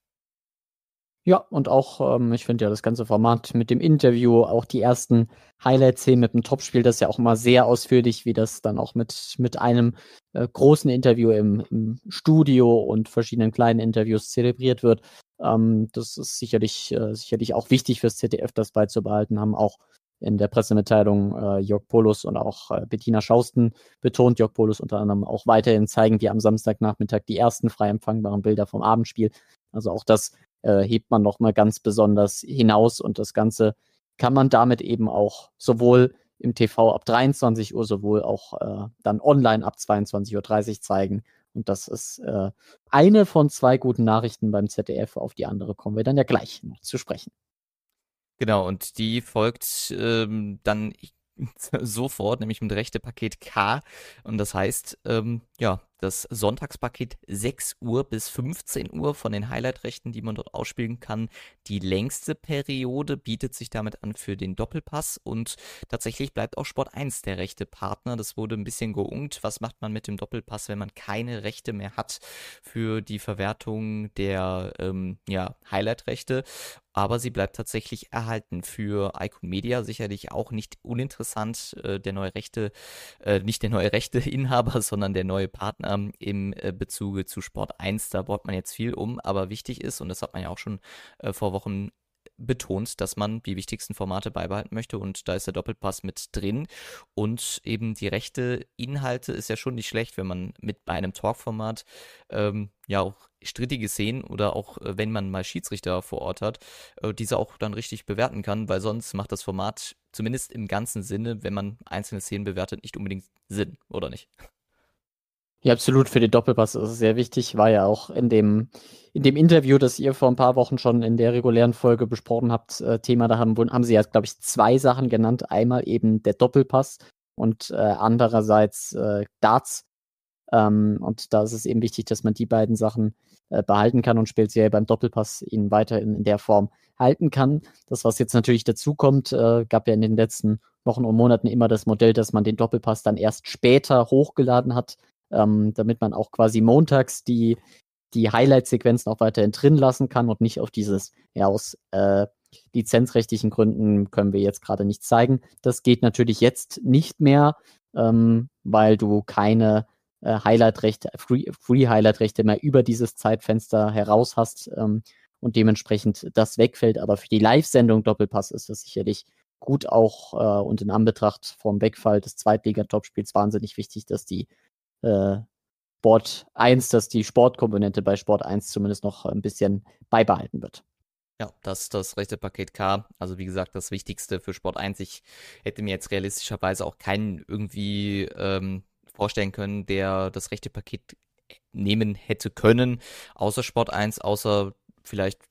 Ja, und auch, ähm, ich finde ja das ganze Format mit dem Interview, auch die ersten Highlight-Szenen mit dem Topspiel, das ist ja auch immer sehr ausführlich, wie das dann auch mit, mit einem äh, großen Interview im, im Studio und verschiedenen kleinen Interviews zelebriert wird. Ähm, das ist sicherlich, äh, sicherlich auch wichtig fürs Z D F, das beizubehalten, haben auch in der Pressemitteilung äh, Jörg Polus und auch äh, Bettina Schausten betont. Jörg Polus unter anderem auch weiterhin zeigen die am Samstagnachmittag die ersten frei empfangbaren Bilder vom Abendspiel. Also auch das äh, hebt man noch mal ganz besonders hinaus und das Ganze kann man damit eben auch sowohl im T V ab dreiundzwanzig Uhr, sowohl auch äh, dann online ab zweiundzwanzig Uhr dreißig zeigen. Und das ist äh, eine von zwei guten Nachrichten beim Z D F. Auf die andere kommen wir dann ja gleich noch zu sprechen. Genau, und die folgt ähm, dann sofort, nämlich mit Rechte-Paket K. Und das heißt, ähm, ja, das Sonntagspaket sechs Uhr bis fünfzehn Uhr von den Highlight-Rechten, die man dort ausspielen kann. Die längste Periode bietet sich damit an für den Doppelpass und tatsächlich bleibt auch Sport eins der rechte Partner. Das wurde ein bisschen geungt. Was macht man mit dem Doppelpass, wenn man keine Rechte mehr hat für die Verwertung der ähm, ja, Highlight-Rechte? Aber sie bleibt tatsächlich erhalten für Icon Media, sicherlich auch nicht uninteressant. Äh, der neue Rechte, äh, nicht der neue Rechteinhaber, sondern der neue Partner im äh, Bezuge zu Sport eins. Da baut man jetzt viel um, aber wichtig ist, und das hat man ja auch schon äh, vor Wochen betont, dass man die wichtigsten Formate beibehalten möchte und da ist der Doppelpass mit drin und eben die rechte Inhalte ist ja schon nicht schlecht, wenn man mit bei einem Talk-Format ähm, ja auch strittige Szenen oder auch äh, wenn man mal Schiedsrichter vor Ort hat, äh, diese auch dann richtig bewerten kann, weil sonst macht das Format zumindest im ganzen Sinne, wenn man einzelne Szenen bewertet, nicht unbedingt Sinn, oder nicht? Ja, absolut. Für den Doppelpass ist es sehr wichtig. War ja auch in dem, in dem Interview, das ihr vor ein paar Wochen schon in der regulären Folge besprochen habt, äh, Thema, da haben, haben sie ja, glaube ich, zwei Sachen genannt. Einmal eben der Doppelpass und äh, andererseits äh, Darts. Ähm, und da ist es eben wichtig, dass man die beiden Sachen äh, behalten kann und speziell beim Doppelpass ihn weiter in, in der Form halten kann. Das, was jetzt natürlich dazu kommt, äh, gab ja in den letzten Wochen und Monaten immer das Modell, dass man den Doppelpass dann erst später hochgeladen hat, ähm, damit man auch quasi montags die, die Highlight-Sequenzen auch weiterhin drin lassen kann und nicht auf dieses, ja, aus äh, lizenzrechtlichen Gründen können wir jetzt gerade nicht zeigen. Das geht natürlich jetzt nicht mehr, ähm, weil du keine äh, Highlight-Rechte, Free, Free-Highlight-Rechte mehr über dieses Zeitfenster heraus hast ähm, und dementsprechend das wegfällt. Aber für die Live-Sendung Doppelpass ist das sicherlich gut auch äh, und in Anbetracht vom Wegfall des Zweitliga-Topspiels wahnsinnig wichtig, dass die äh, Sport eins, dass die Sportkomponente bei Sport eins zumindest noch ein bisschen beibehalten wird. Ja, das ist das rechte Paket K. Also wie gesagt, das Wichtigste für Sport eins. Ich hätte mir jetzt realistischerweise auch keinen irgendwie ähm, vorstellen können, der das rechte Paket nehmen hätte können, außer Sport eins, außer vielleicht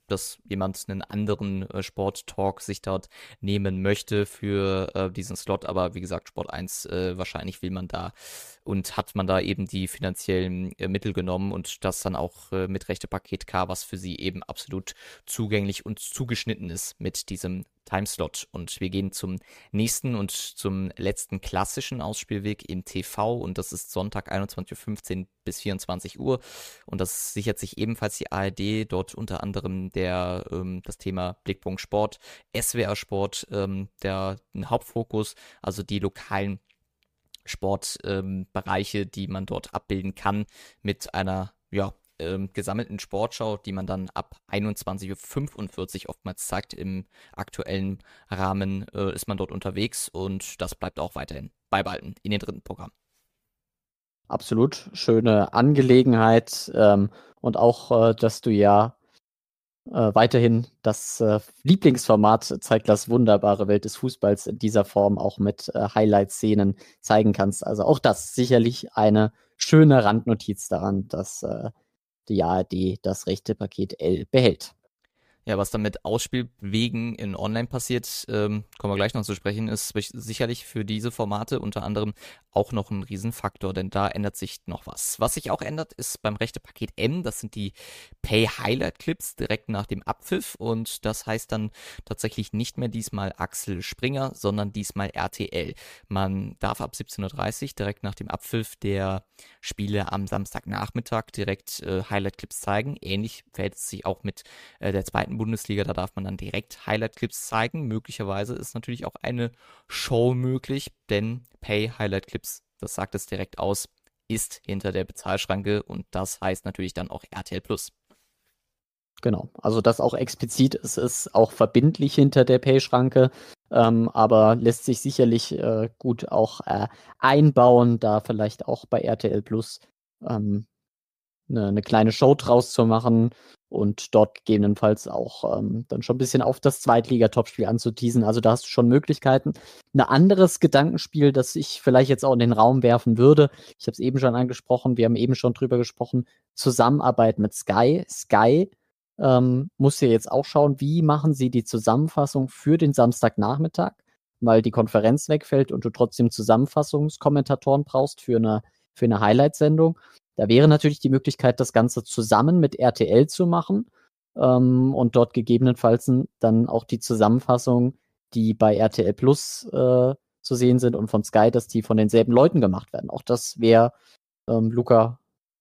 dass jemand einen anderen äh, Sport-Talk sich dort nehmen möchte für äh, diesen Slot. Aber wie gesagt, Sport eins, äh, wahrscheinlich will man da und hat man da eben die finanziellen äh, Mittel genommen und das dann auch äh, mit Rechtepaket K, was für sie eben absolut zugänglich und zugeschnitten ist mit diesem Timeslot. Und wir gehen zum nächsten und zum letzten klassischen Ausspielweg im T V und das ist Sonntag einundzwanzig Uhr fünfzehn bis vierundzwanzig Uhr und das sichert sich ebenfalls die A R D, dort unter anderem der ähm, das Thema Blickpunkt Sport, S W R Sport, ähm, der ein Hauptfokus, also die lokalen Sportbereiche, ähm, die man dort abbilden kann mit einer, ja, ähm, gesammelten Sportschau, die man dann ab einundzwanzig Uhr fünfundvierzig oftmals zeigt. Im aktuellen Rahmen äh, ist man dort unterwegs und das bleibt auch weiterhin beibehalten in den dritten Programm. Absolut schöne Angelegenheit ähm, und auch, äh, dass du ja äh, weiterhin das äh, Lieblingsformat Zeiglers wunderbare Welt des Fußballs in dieser Form auch mit äh, Highlight-Szenen zeigen kannst. Also auch das sicherlich eine schöne Randnotiz daran, dass äh, die A R D das rechte Paket L behält. Ja, was dann mit Ausspielwegen in Online passiert, ähm, kommen wir gleich noch zu sprechen, ist sicherlich für diese Formate unter anderem auch noch ein Riesenfaktor, denn da ändert sich noch was. Was sich auch ändert, ist beim rechte Paket M, das sind die Pay-Highlight-Clips direkt nach dem Abpfiff und das heißt dann tatsächlich nicht mehr diesmal Axel Springer, sondern diesmal R T L. Man darf ab siebzehn Uhr dreißig direkt nach dem Abpfiff der Spiele am Samstagnachmittag direkt äh, Highlight-Clips zeigen. Ähnlich verhält es sich auch mit äh, der zweiten Bundesliga, da darf man dann direkt Highlight-Clips zeigen. Möglicherweise ist natürlich auch eine Show möglich, denn Pay-Highlight-Clips, das sagt es direkt aus, ist hinter der Bezahlschranke und das heißt natürlich dann auch R T L Plus. Genau, also das auch explizit, es ist auch verbindlich hinter der Pay-Schranke, ähm, aber lässt sich sicherlich äh, gut auch äh, einbauen, da vielleicht auch bei R T L Plus ähm, eine, eine kleine Show draus zu machen und dort gegebenenfalls auch ähm, dann schon ein bisschen auf das Zweitliga-Topspiel anzuteasen. Also da hast du schon Möglichkeiten. Ein anderes Gedankenspiel, das ich vielleicht jetzt auch in den Raum werfen würde, ich habe es eben schon angesprochen, wir haben eben schon drüber gesprochen, Zusammenarbeit mit Sky. Sky ähm, muss ja jetzt auch schauen, wie machen sie die Zusammenfassung für den Samstagnachmittag, weil die Konferenz wegfällt und du trotzdem Zusammenfassungskommentatoren brauchst für eine, für eine Highlight-Sendung. Da wäre natürlich die Möglichkeit, das Ganze zusammen mit R T L zu machen ähm, und dort gegebenenfalls dann auch die Zusammenfassung, die bei R T L Plus äh, zu sehen sind und von Sky, dass die von denselben Leuten gemacht werden. Auch das wäre, ähm, Luca,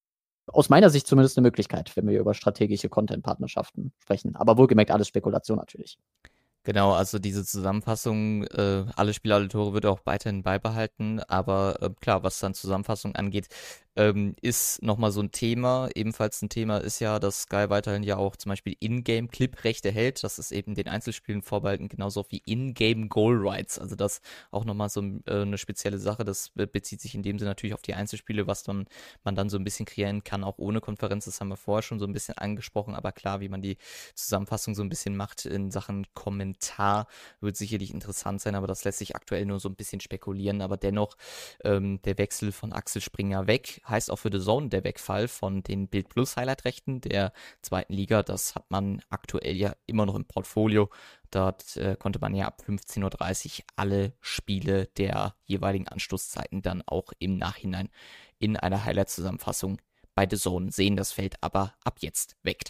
aus meiner Sicht zumindest eine Möglichkeit, wenn wir über strategische Content-Partnerschaften sprechen. Aber wohlgemerkt alles Spekulation natürlich. Genau, also diese Zusammenfassung, äh, alle Spiele, alle Tore wird auch weiterhin beibehalten, aber äh, klar, was dann Zusammenfassung angeht, ähm, ist nochmal so ein Thema. Ebenfalls ein Thema ist ja, dass Sky weiterhin ja auch zum Beispiel Ingame-Clip-Rechte hält. Das ist eben den Einzelspielen vorbehalten, genauso wie Ingame-Goal-Rights. Also das auch nochmal so äh, eine spezielle Sache. Das bezieht sich in dem Sinne natürlich auf die Einzelspiele, was dann, man dann so ein bisschen kreieren kann, auch ohne Konferenz. Das haben wir vorher schon so ein bisschen angesprochen, aber klar, wie man die Zusammenfassung so ein bisschen macht in Sachen Kommentar, wird sicherlich interessant sein, aber das lässt sich aktuell nur so ein bisschen spekulieren. Aber dennoch, ähm, der Wechsel von Axel Springer weg, heißt auch für The Zone der Wegfall von den Bild Plus Highlight-Rechten der zweiten Liga. Das hat man aktuell ja immer noch im Portfolio. Dort äh, konnte man ja ab fünfzehn Uhr dreißig alle Spiele der jeweiligen Anstoßzeiten dann auch im Nachhinein in einer Highlight-Zusammenfassung bei The Zone sehen. Das fällt aber ab jetzt weg.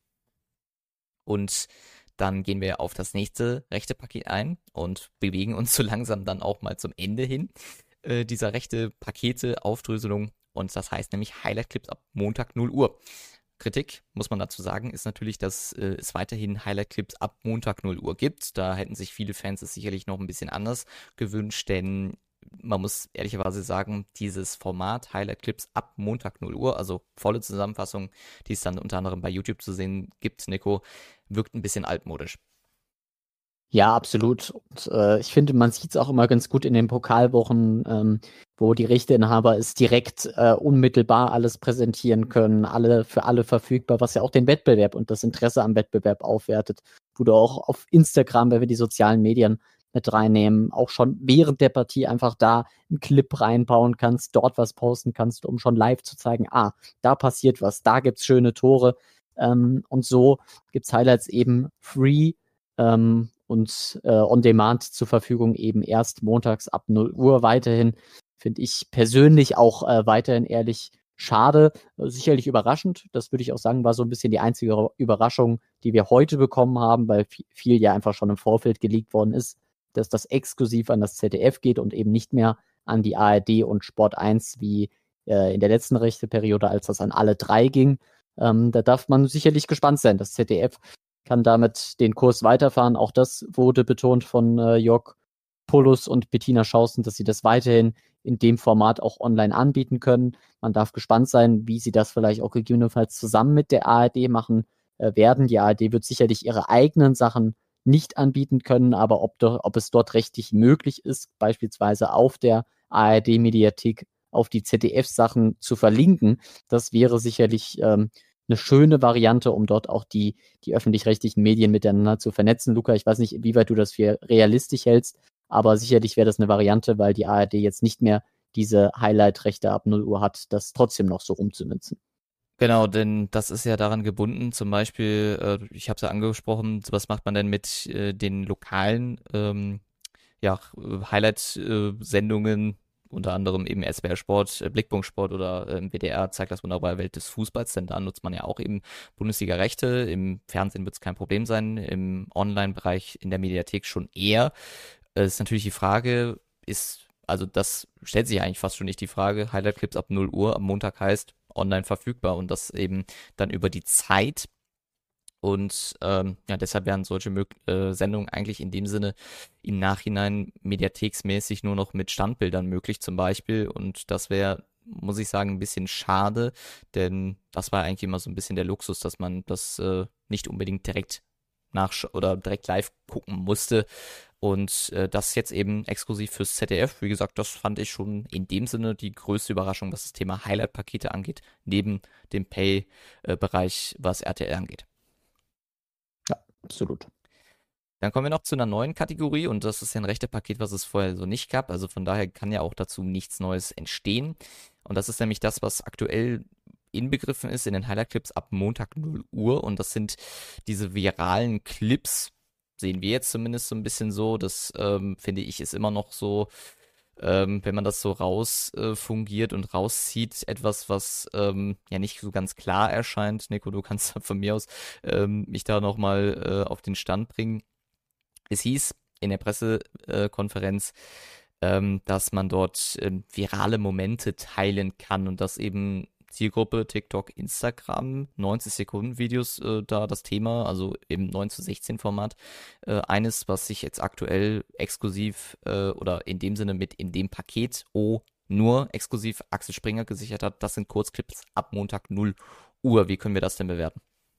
Und dann gehen wir auf das nächste rechte Paket ein und bewegen uns so langsam dann auch mal zum Ende hin äh, dieser rechte Pakete Aufdröselung. Und das heißt nämlich Highlight-Clips ab Montag null Uhr. Kritik, muss man dazu sagen, ist natürlich, dass äh, es weiterhin Highlight-Clips ab Montag null Uhr gibt. Da hätten sich viele Fans es sicherlich noch ein bisschen anders gewünscht, denn man muss ehrlicherweise sagen, dieses Format Highlight-Clips ab Montag null Uhr, also volle Zusammenfassung, die es dann unter anderem bei YouTube zu sehen gibt, Nico, wirkt ein bisschen altmodisch. Ja, absolut. Und äh, ich finde, man sieht es auch immer ganz gut in den Pokalwochen, ähm, wo die Rechteinhaber es direkt äh, unmittelbar alles präsentieren können, alle für alle verfügbar, was ja auch den Wettbewerb und das Interesse am Wettbewerb aufwertet, wo du auch auf Instagram, wenn wir die sozialen Medien mit reinnehmen, auch schon während der Partie einfach da einen Clip reinbauen kannst, dort was posten kannst, um schon live zu zeigen, ah, da passiert was, da gibt's schöne Tore. Ähm, und so gibt's Highlights eben free ähm, und äh, on demand zur Verfügung, eben erst montags ab null Uhr weiterhin. Finde ich persönlich auch äh, weiterhin ehrlich schade, äh, sicherlich überraschend. Das würde ich auch sagen, war so ein bisschen die einzige Überraschung, die wir heute bekommen haben, weil vi- viel ja einfach schon im Vorfeld geleakt worden ist, dass das exklusiv an das Z D F geht und eben nicht mehr an die A R D und Sport eins wie äh, in der letzten Rechteperiode, als das an alle drei ging. Ähm, da darf man sicherlich gespannt sein. Das Z D F kann damit den Kurs weiterfahren. Auch das wurde betont von äh, Jörg Pullus und Bettina Schausen, dass sie das weiterhin in dem Format auch online anbieten können. Man darf gespannt sein, wie sie das vielleicht auch gegebenenfalls zusammen mit der A R D machen äh, werden. Die A R D wird sicherlich ihre eigenen Sachen nicht anbieten können, aber ob, do, ob es dort rechtlich möglich ist, beispielsweise auf der A R D-Mediathek auf die Z D F-Sachen zu verlinken, das wäre sicherlich ähm, eine schöne Variante, um dort auch die, die öffentlich-rechtlichen Medien miteinander zu vernetzen. Luca, ich weiß nicht, wie weit du das für realistisch hältst, aber sicherlich wäre das eine Variante, weil die A R D jetzt nicht mehr diese Highlight-Rechte ab null Uhr hat, das trotzdem noch so umzumünzen. Genau, denn das ist ja daran gebunden, zum Beispiel, äh, ich habe es ja angesprochen, was macht man denn mit äh, den lokalen ähm, ja, Highlight-Sendungen, unter anderem eben S W R Sport, äh, Blickpunkt Sport oder äh, W D R zeigt das wunderbare Welt des Fußballs, denn da nutzt man ja auch eben Bundesliga-Rechte. Im Fernsehen wird es kein Problem sein, im Online-Bereich in der Mediathek schon eher. Es ist natürlich die Frage, ist, also das stellt sich eigentlich fast schon nicht die Frage, Highlight-Clips ab null Uhr am Montag heißt online verfügbar und das eben dann über die Zeit. Und ähm, ja, deshalb wären solche Mög äh, Sendungen eigentlich in dem Sinne im Nachhinein mediatheksmäßig nur noch mit Standbildern möglich zum Beispiel. Und das wäre, muss ich sagen, ein bisschen schade, denn das war eigentlich immer so ein bisschen der Luxus, dass man das äh, nicht unbedingt direkt nach oder direkt live gucken musste. Und äh, das jetzt eben exklusiv fürs Z D F. Wie gesagt, das fand ich schon in dem Sinne die größte Überraschung, was das Thema Highlight-Pakete angeht, neben dem Pay-Bereich, was R T L angeht. Absolut. Dann kommen wir noch zu einer neuen Kategorie und das ist ja ein Rechtepaket, was es vorher so nicht gab. Also von daher kann ja auch dazu nichts Neues entstehen. Und das ist nämlich das, was aktuell inbegriffen ist in den Highlight-Clips ab Montag null Uhr. Und das sind diese viralen Clips, sehen wir jetzt zumindest so ein bisschen so. Das ähm, finde ich ist immer noch so, ähm, wenn man das so raus äh, fungiert und rauszieht, etwas, was ähm, ja nicht so ganz klar erscheint. Nico, du kannst von mir aus ähm, mich da nochmal äh, auf den Stand bringen. Es hieß in der Pressekonferenz, ähm, dass man dort ähm, virale Momente teilen kann und dass eben Zielgruppe TikTok, Instagram, neunzig Sekunden Videos äh, da das Thema, also im neun zu sechzehn Format, äh, eines, was sich jetzt aktuell exklusiv äh, oder in dem Sinne mit in dem Paket O nur exklusiv Axel Springer gesichert hat. Das sind Kurzclips ab Montag null Uhr. Wie können wir das denn bewerten?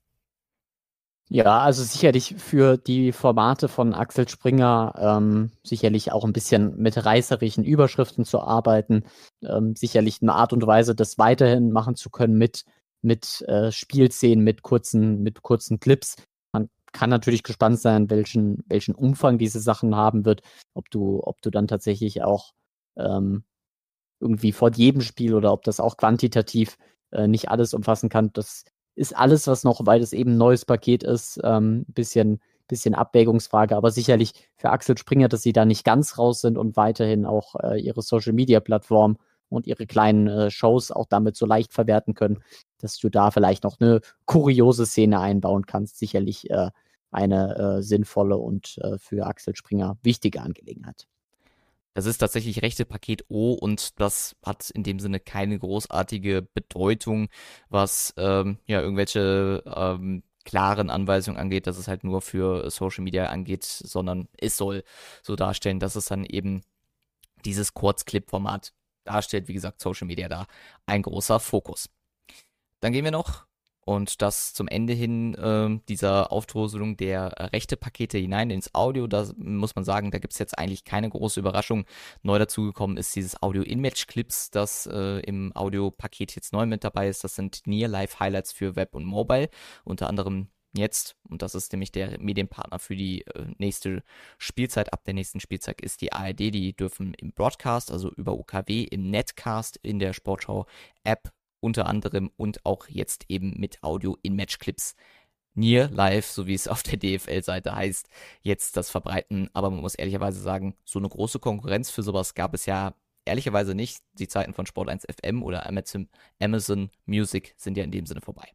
Ja, also sicherlich für die Formate von Axel Springer ähm, sicherlich auch ein bisschen mit reißerischen Überschriften zu arbeiten, ähm, sicherlich eine Art und Weise, das weiterhin machen zu können mit mit äh, Spielszenen, mit kurzen mit kurzen Clips. Man kann natürlich gespannt sein, welchen welchen Umfang diese Sachen haben wird, ob du ob du dann tatsächlich auch ähm, irgendwie vor jedem Spiel oder ob das auch quantitativ äh, nicht alles umfassen kann. Das ist alles, was noch, weil es eben ein neues Paket ist, ähm, bisschen, bisschen Abwägungsfrage, aber sicherlich für Axel Springer, dass sie da nicht ganz raus sind und weiterhin auch äh, ihre Social-Media-Plattform und ihre kleinen äh, Shows auch damit so leicht verwerten können, dass du da vielleicht noch eine kuriose Szene einbauen kannst. Sicherlich äh, eine äh, sinnvolle und äh, für Axel Springer wichtige Angelegenheit. Das ist tatsächlich rechte Paket O und das hat in dem Sinne keine großartige Bedeutung, was ähm, ja irgendwelche ähm, klaren Anweisungen angeht, dass es halt nur für Social Media angeht, sondern es soll so darstellen, dass es dann eben dieses Kurzclip-Format darstellt. Wie gesagt, Social Media da ein großer Fokus. Dann gehen wir noch und das zum Ende hin äh, dieser Aufdröselung der äh, Rechte-Pakete hinein ins Audio. Da muss man sagen, da gibt es jetzt eigentlich keine große Überraschung. Neu dazugekommen ist dieses Audio-In-Match-Clips, das äh, im Audiopaket jetzt neu mit dabei ist. Das sind Near-Live-Highlights für Web und Mobile. Unter anderem jetzt, und das ist nämlich der Medienpartner für die äh, nächste Spielzeit, ab der nächsten Spielzeit ist die A R D. Die dürfen im Broadcast, also über U K W, im Netcast, in der Sportschau-App unter anderem und auch jetzt eben mit Audio in Matchclips Near Live, so wie es auf der D F L-Seite heißt, jetzt das verbreiten. Aber man muss ehrlicherweise sagen, so eine große Konkurrenz für sowas gab es ja ehrlicherweise nicht. Die Zeiten von Sport eins F M oder Amazon, Amazon Music sind ja in dem Sinne vorbei.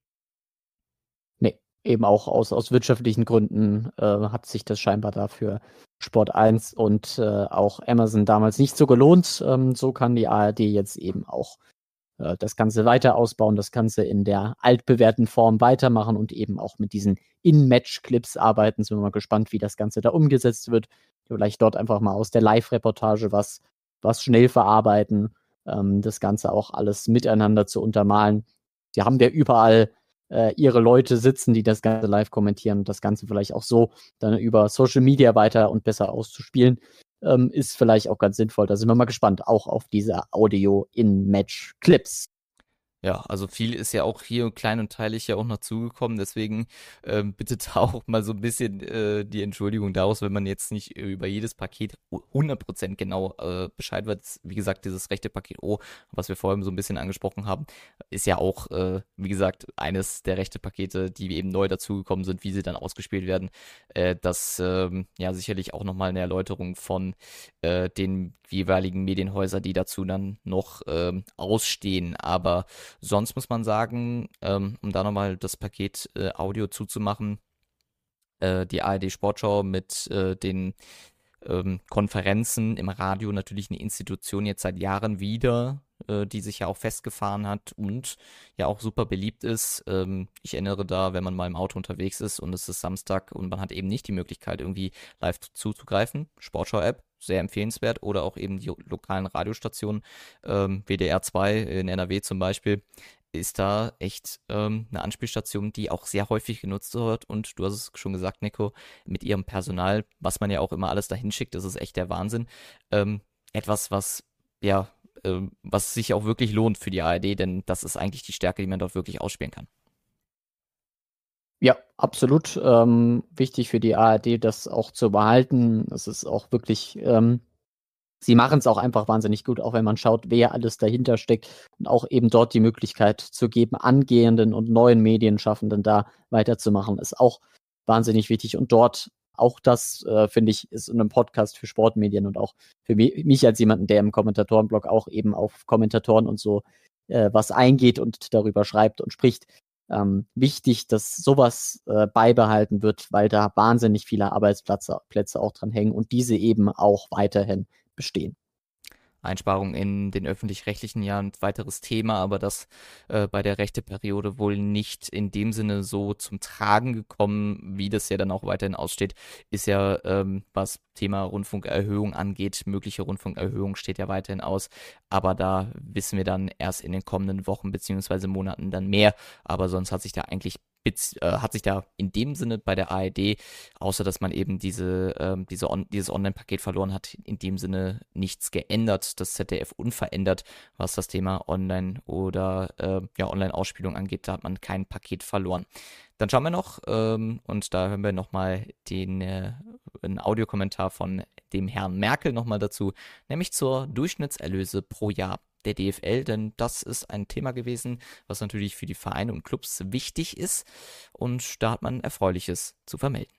Nee, eben auch aus, aus wirtschaftlichen Gründen äh, hat sich das scheinbar dafür Sport eins und äh, auch Amazon damals nicht so gelohnt. Ähm, so kann die A R D jetzt eben auch äh, das Ganze weiter ausbauen, das Ganze in der altbewährten Form weitermachen und eben auch mit diesen In-Match-Clips arbeiten. Sind wir mal gespannt, wie das Ganze da umgesetzt wird. Vielleicht dort einfach mal aus der Live-Reportage was, was schnell verarbeiten, ähm, das Ganze auch alles miteinander zu untermalen. Sie haben ja überall äh, ihre Leute sitzen, die das Ganze live kommentieren und das Ganze vielleicht auch so dann über Social Media weiter und besser auszuspielen, ähm, ist vielleicht auch ganz sinnvoll. Da sind wir mal gespannt, auch auf diese Audio-In-Match-Clips. Ja, also viel ist ja auch hier klein und teilig ja auch noch zugekommen, deswegen ähm, bitte da auch mal so ein bisschen äh, die Entschuldigung daraus, wenn man jetzt nicht über jedes Paket hundert Prozent genau äh, Bescheid weiß. Wie gesagt, dieses rechte Paket O, was wir vorhin so ein bisschen angesprochen haben, ist ja auch, äh, wie gesagt, eines der rechte Pakete, die eben neu dazugekommen sind, wie sie dann ausgespielt werden. Äh, das ähm, ja sicherlich auch nochmal eine Erläuterung von äh, den jeweiligen Medienhäuser, die dazu dann noch ähm, ausstehen, aber sonst muss man sagen, ähm, um da nochmal das Paket äh, Audio zuzumachen, äh, die A R D Sportschau mit äh, den ähm, Konferenzen im Radio natürlich eine Institution jetzt seit Jahren wieder, äh, die sich ja auch festgefahren hat und ja auch super beliebt ist. Ähm, ich erinnere da, wenn man mal im Auto unterwegs ist und es ist Samstag und man hat eben nicht die Möglichkeit, irgendwie live zuzugreifen, Sportschau-App, sehr empfehlenswert, oder auch eben die lokalen Radiostationen, ähm, W D R zwei in N R W zum Beispiel, ist da echt ähm, eine Anspielstation, die auch sehr häufig genutzt wird und du hast es schon gesagt, Nico, mit ihrem Personal, was man ja auch immer alles dahin schickt, das ist echt der Wahnsinn. Ähm, etwas, was ja, ähm, was sich auch wirklich lohnt für die A R D, denn das ist eigentlich die Stärke, die man dort wirklich ausspielen kann. Ja, absolut ähm, wichtig für die A R D, das auch zu behalten. Es ist auch wirklich, ähm, sie machen es auch einfach wahnsinnig gut, auch wenn man schaut, wer alles dahinter steckt und auch eben dort die Möglichkeit zu geben, angehenden und neuen Medienschaffenden da weiterzumachen, ist auch wahnsinnig wichtig. Und dort auch das, äh, finde ich, ist in einem Podcast für Sportmedien und auch für mi- mich als jemanden, der im Kommentatorenblog auch eben auf Kommentatoren und so äh, was eingeht und darüber schreibt und spricht, ähm, wichtig, dass sowas äh, beibehalten wird, weil da wahnsinnig viele Arbeitsplätze Plätze auch dran hängen und diese eben auch weiterhin bestehen. Einsparungen in den öffentlich-rechtlichen Jahren ein weiteres Thema, aber das äh, bei der Rechteperiode wohl nicht in dem Sinne so zum Tragen gekommen, wie das ja dann auch weiterhin aussteht, ist ja, ähm, was Thema Rundfunkerhöhung angeht, mögliche Rundfunkerhöhung steht ja weiterhin aus, aber da wissen wir dann erst in den kommenden Wochen beziehungsweise Monaten dann mehr, aber sonst hat sich da eigentlich Bez- äh, hat sich da in dem Sinne bei der A R D, außer dass man eben diese, ähm, diese on dieses Online-Paket verloren hat, in dem Sinne nichts geändert. Das Z D F unverändert, was das Thema Online- oder äh, ja, Online-Ausspielung angeht. Da hat man kein Paket verloren. Dann schauen wir noch, ähm, und da hören wir nochmal den äh, einen Audiokommentar von dem Herrn Merkel nochmal dazu, nämlich zur Durchschnittserlöse pro Jahr der D F L, denn das ist ein Thema gewesen, was natürlich für die Vereine und Clubs wichtig ist und da hat man Erfreuliches zu vermelden.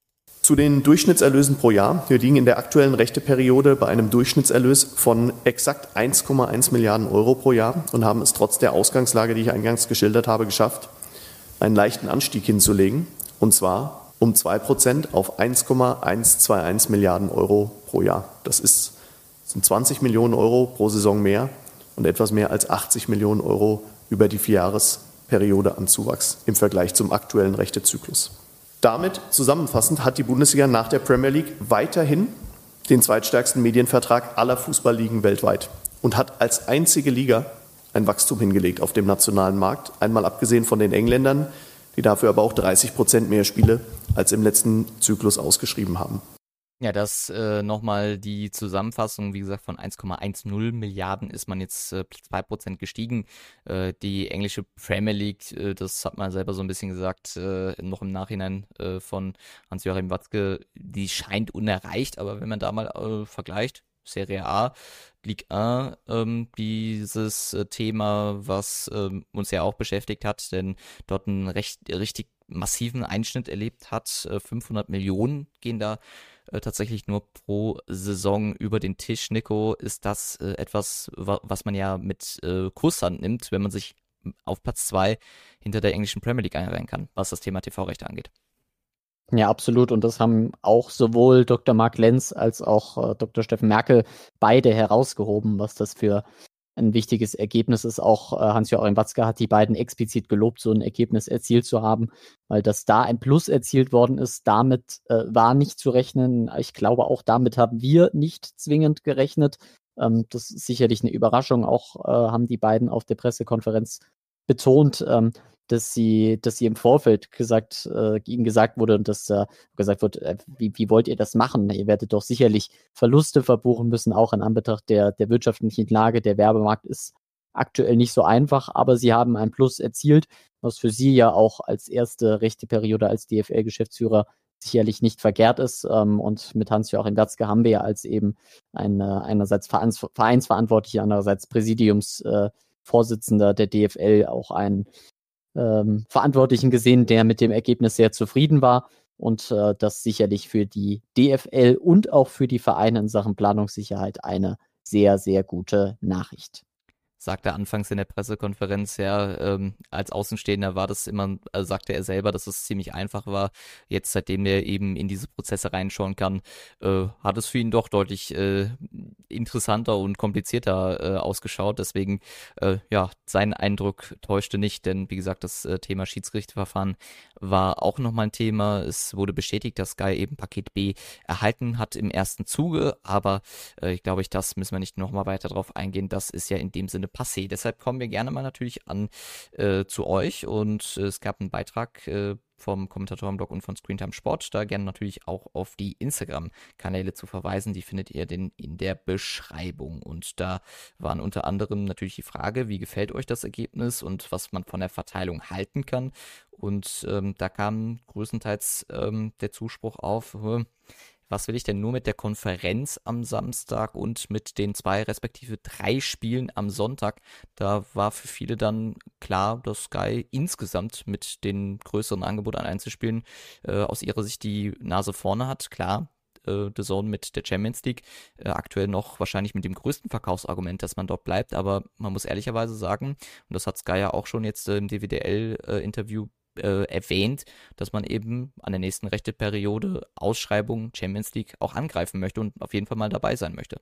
Zu den Durchschnittserlösen pro Jahr. Wir liegen in der aktuellen Rechteperiode bei einem Durchschnittserlös von exakt eins Komma eins Milliarden Euro pro Jahr und haben es trotz der Ausgangslage, die ich eingangs geschildert habe, geschafft, einen leichten Anstieg hinzulegen, und zwar um zwei Prozent auf eins Komma hundertzweiundundzwanzig Milliarden Euro pro Jahr. Das ist, das sind zwanzig Millionen Euro pro Saison mehr und etwas mehr als achtzig Millionen Euro über die Vierjahresperiode an Zuwachs im Vergleich zum aktuellen Rechtezyklus. Damit zusammenfassend hat die Bundesliga nach der Premier League weiterhin den zweitstärksten Medienvertrag aller Fußballligen weltweit und hat als einzige Liga ein Wachstum hingelegt auf dem nationalen Markt, einmal abgesehen von den Engländern, die dafür aber auch dreißig Prozent mehr Spiele als im letzten Zyklus ausgeschrieben haben. Ja, das äh, nochmal die Zusammenfassung, wie gesagt, von eins Komma zehn Milliarden ist man jetzt äh, zwei Prozent gestiegen. Äh, die englische Premier League, äh, das hat man selber so ein bisschen gesagt, äh, noch im Nachhinein äh, von Hans-Joachim Watzke, die scheint unerreicht, aber wenn man da mal äh, vergleicht, Serie A, Ligue eins, ähm, dieses äh, Thema, was ähm, uns ja auch beschäftigt hat, denn dort einen recht richtig massiven Einschnitt erlebt hat. Äh, fünfhundert Millionen gehen da äh, tatsächlich nur pro Saison über den Tisch. Nico, ist das äh, etwas, wa was man ja mit äh, Kusshand nimmt, wenn man sich auf Platz zwei hinter der englischen Premier League einreihen kann, was das Thema T V-Rechte angeht? Ja, absolut. Und das haben auch sowohl Doktor Mark Lenz als auch äh, Doktor Steffen Merkel beide herausgehoben, was das für ein wichtiges Ergebnis ist. Auch äh, Hans-Joachim Watzke hat die beiden explizit gelobt, so ein Ergebnis erzielt zu haben, weil dass da ein Plus erzielt worden ist, damit äh, war nicht zu rechnen. Ich glaube, auch damit haben wir nicht zwingend gerechnet. Ähm, das ist sicherlich eine Überraschung. Auch äh, haben die beiden auf der Pressekonferenz betont, ähm, dass sie, dass sie im Vorfeld gesagt, äh, ihnen gesagt wurde und dass äh, gesagt wird, äh, wie, wie wollt ihr das machen? Ihr werdet doch sicherlich Verluste verbuchen müssen, auch in Anbetracht der, der wirtschaftlichen Lage. Der Werbemarkt ist aktuell nicht so einfach, aber sie haben ein Plus erzielt, was für sie ja auch als erste rechte Periode als D F L-Geschäftsführer sicherlich nicht verkehrt ist. Ähm, und mit Hans-Joachim Watzke haben wir ja als eben ein, äh, einerseits Vereins, Vereinsverantwortlicher, andererseits Präsidiumsvorsitzender äh, der D F L auch einen ähm, Verantwortlichen gesehen, der mit dem Ergebnis sehr zufrieden war und äh, das sicherlich für die D F L und auch für die Vereine in Sachen Planungssicherheit eine sehr, sehr gute Nachricht. Sagte anfangs in der Pressekonferenz, ja, ähm, als Außenstehender war das immer, also sagte er selber, dass es ziemlich einfach war. Jetzt, seitdem er eben in diese Prozesse reinschauen kann, äh, hat es für ihn doch deutlich äh, interessanter und komplizierter äh, ausgeschaut. Deswegen, äh, ja, sein Eindruck täuschte nicht, denn wie gesagt, das äh, Thema Schiedsgerichtsverfahren war auch nochmal ein Thema. Es wurde bestätigt, dass Sky eben Paket B erhalten hat im ersten Zuge, aber äh, ich glaube, ich, das müssen wir nicht nochmal weiter drauf eingehen. Das ist ja in dem Sinne passé. Deshalb kommen wir gerne mal natürlich an äh, zu euch und äh, es gab einen Beitrag äh, vom Kommentatorenblog und von Screentime Sport, da gerne natürlich auch auf die Instagram-Kanäle zu verweisen, die findet ihr denn in der Beschreibung und da waren unter anderem natürlich die Frage, wie gefällt euch das Ergebnis und was man von der Verteilung halten kann und ähm, da kam größtenteils ähm, der Zuspruch auf, äh, was will ich denn nur mit der Konferenz am Samstag und mit den zwei respektive drei Spielen am Sonntag? Da war für viele dann klar, dass Sky insgesamt mit den größeren Angeboten an Einzelspielen äh, aus ihrer Sicht die Nase vorne hat. Klar, äh, The Zone mit der Champions League, äh, aktuell noch wahrscheinlich mit dem größten Verkaufsargument, dass man dort bleibt, aber man muss ehrlicherweise sagen, und das hat Sky ja auch schon jetzt äh, im D W D L-Interview äh, erwähnt, dass man eben an der nächsten Rechteperiode Ausschreibung Champions League auch angreifen möchte und auf jeden Fall mal dabei sein möchte.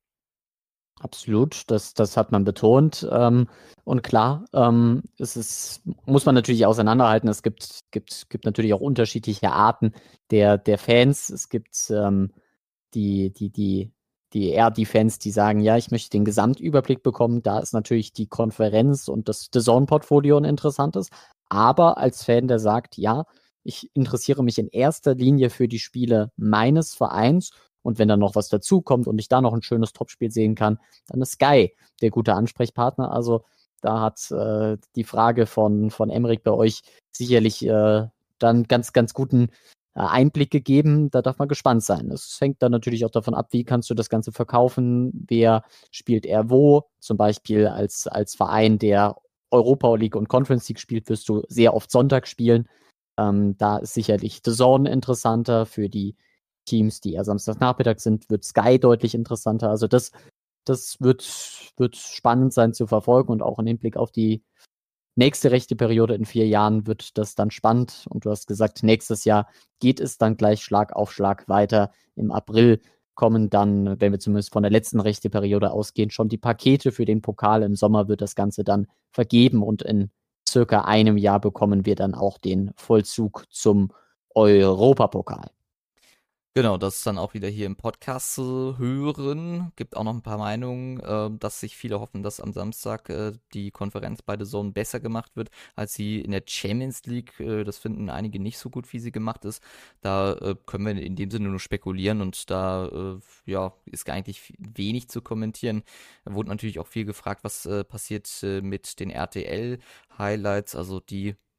Absolut, das, das hat man betont. Ähm, und klar, ähm, es ist, muss man natürlich auseinanderhalten. Es gibt, gibt, gibt natürlich auch unterschiedliche Arten der, der Fans. Es gibt ähm, die, die, die, die eher die Fans, die sagen, ja, ich möchte den Gesamtüberblick bekommen. Da ist natürlich die Konferenz und das D A Z N-Portfolio ein interessantes. Aber als Fan, der sagt, ja, ich interessiere mich in erster Linie für die Spiele meines Vereins und wenn dann noch was dazukommt und ich da noch ein schönes Topspiel sehen kann, dann ist Sky der gute Ansprechpartner. Also da hat äh, die Frage von, von Emmerich bei euch sicherlich äh, dann ganz, ganz guten äh, Einblick gegeben. Da darf man gespannt sein. Es hängt dann natürlich auch davon ab, wie kannst du das Ganze verkaufen, wer spielt er wo. Zum Beispiel als, als Verein, der Europa League und Conference League spielt, wirst du sehr oft Sonntag spielen. Ähm, da ist sicherlich The Zone interessanter. Für die Teams, die eher Samstagnachmittag sind, wird Sky deutlich interessanter. Also das, das wird, wird spannend sein zu verfolgen und auch im Hinblick auf die nächste rechte Periode in vier Jahren wird das dann spannend. Und du hast gesagt, nächstes Jahr geht es dann gleich Schlag auf Schlag weiter. Im April kommen dann, wenn wir zumindest von der letzten rechte Periode ausgehen, schon die Pakete für den Pokal. Im Sommer wird das Ganze dann vergeben und in circa einem Jahr bekommen wir dann auch den Vollzug zum Europapokal. Genau, das ist dann auch wieder hier im Podcast zu hören. Gibt auch noch ein paar Meinungen, äh, dass sich viele hoffen, dass am Samstag äh, die Konferenz bei The Zone besser gemacht wird, als sie in der Champions League. Äh, das finden einige nicht so gut, wie sie gemacht ist. Da äh, können wir in dem Sinne nur spekulieren und da äh, ja, ist eigentlich wenig zu kommentieren. Da wurde natürlich auch viel gefragt, was äh, passiert äh, mit den R T L-Highlights, also die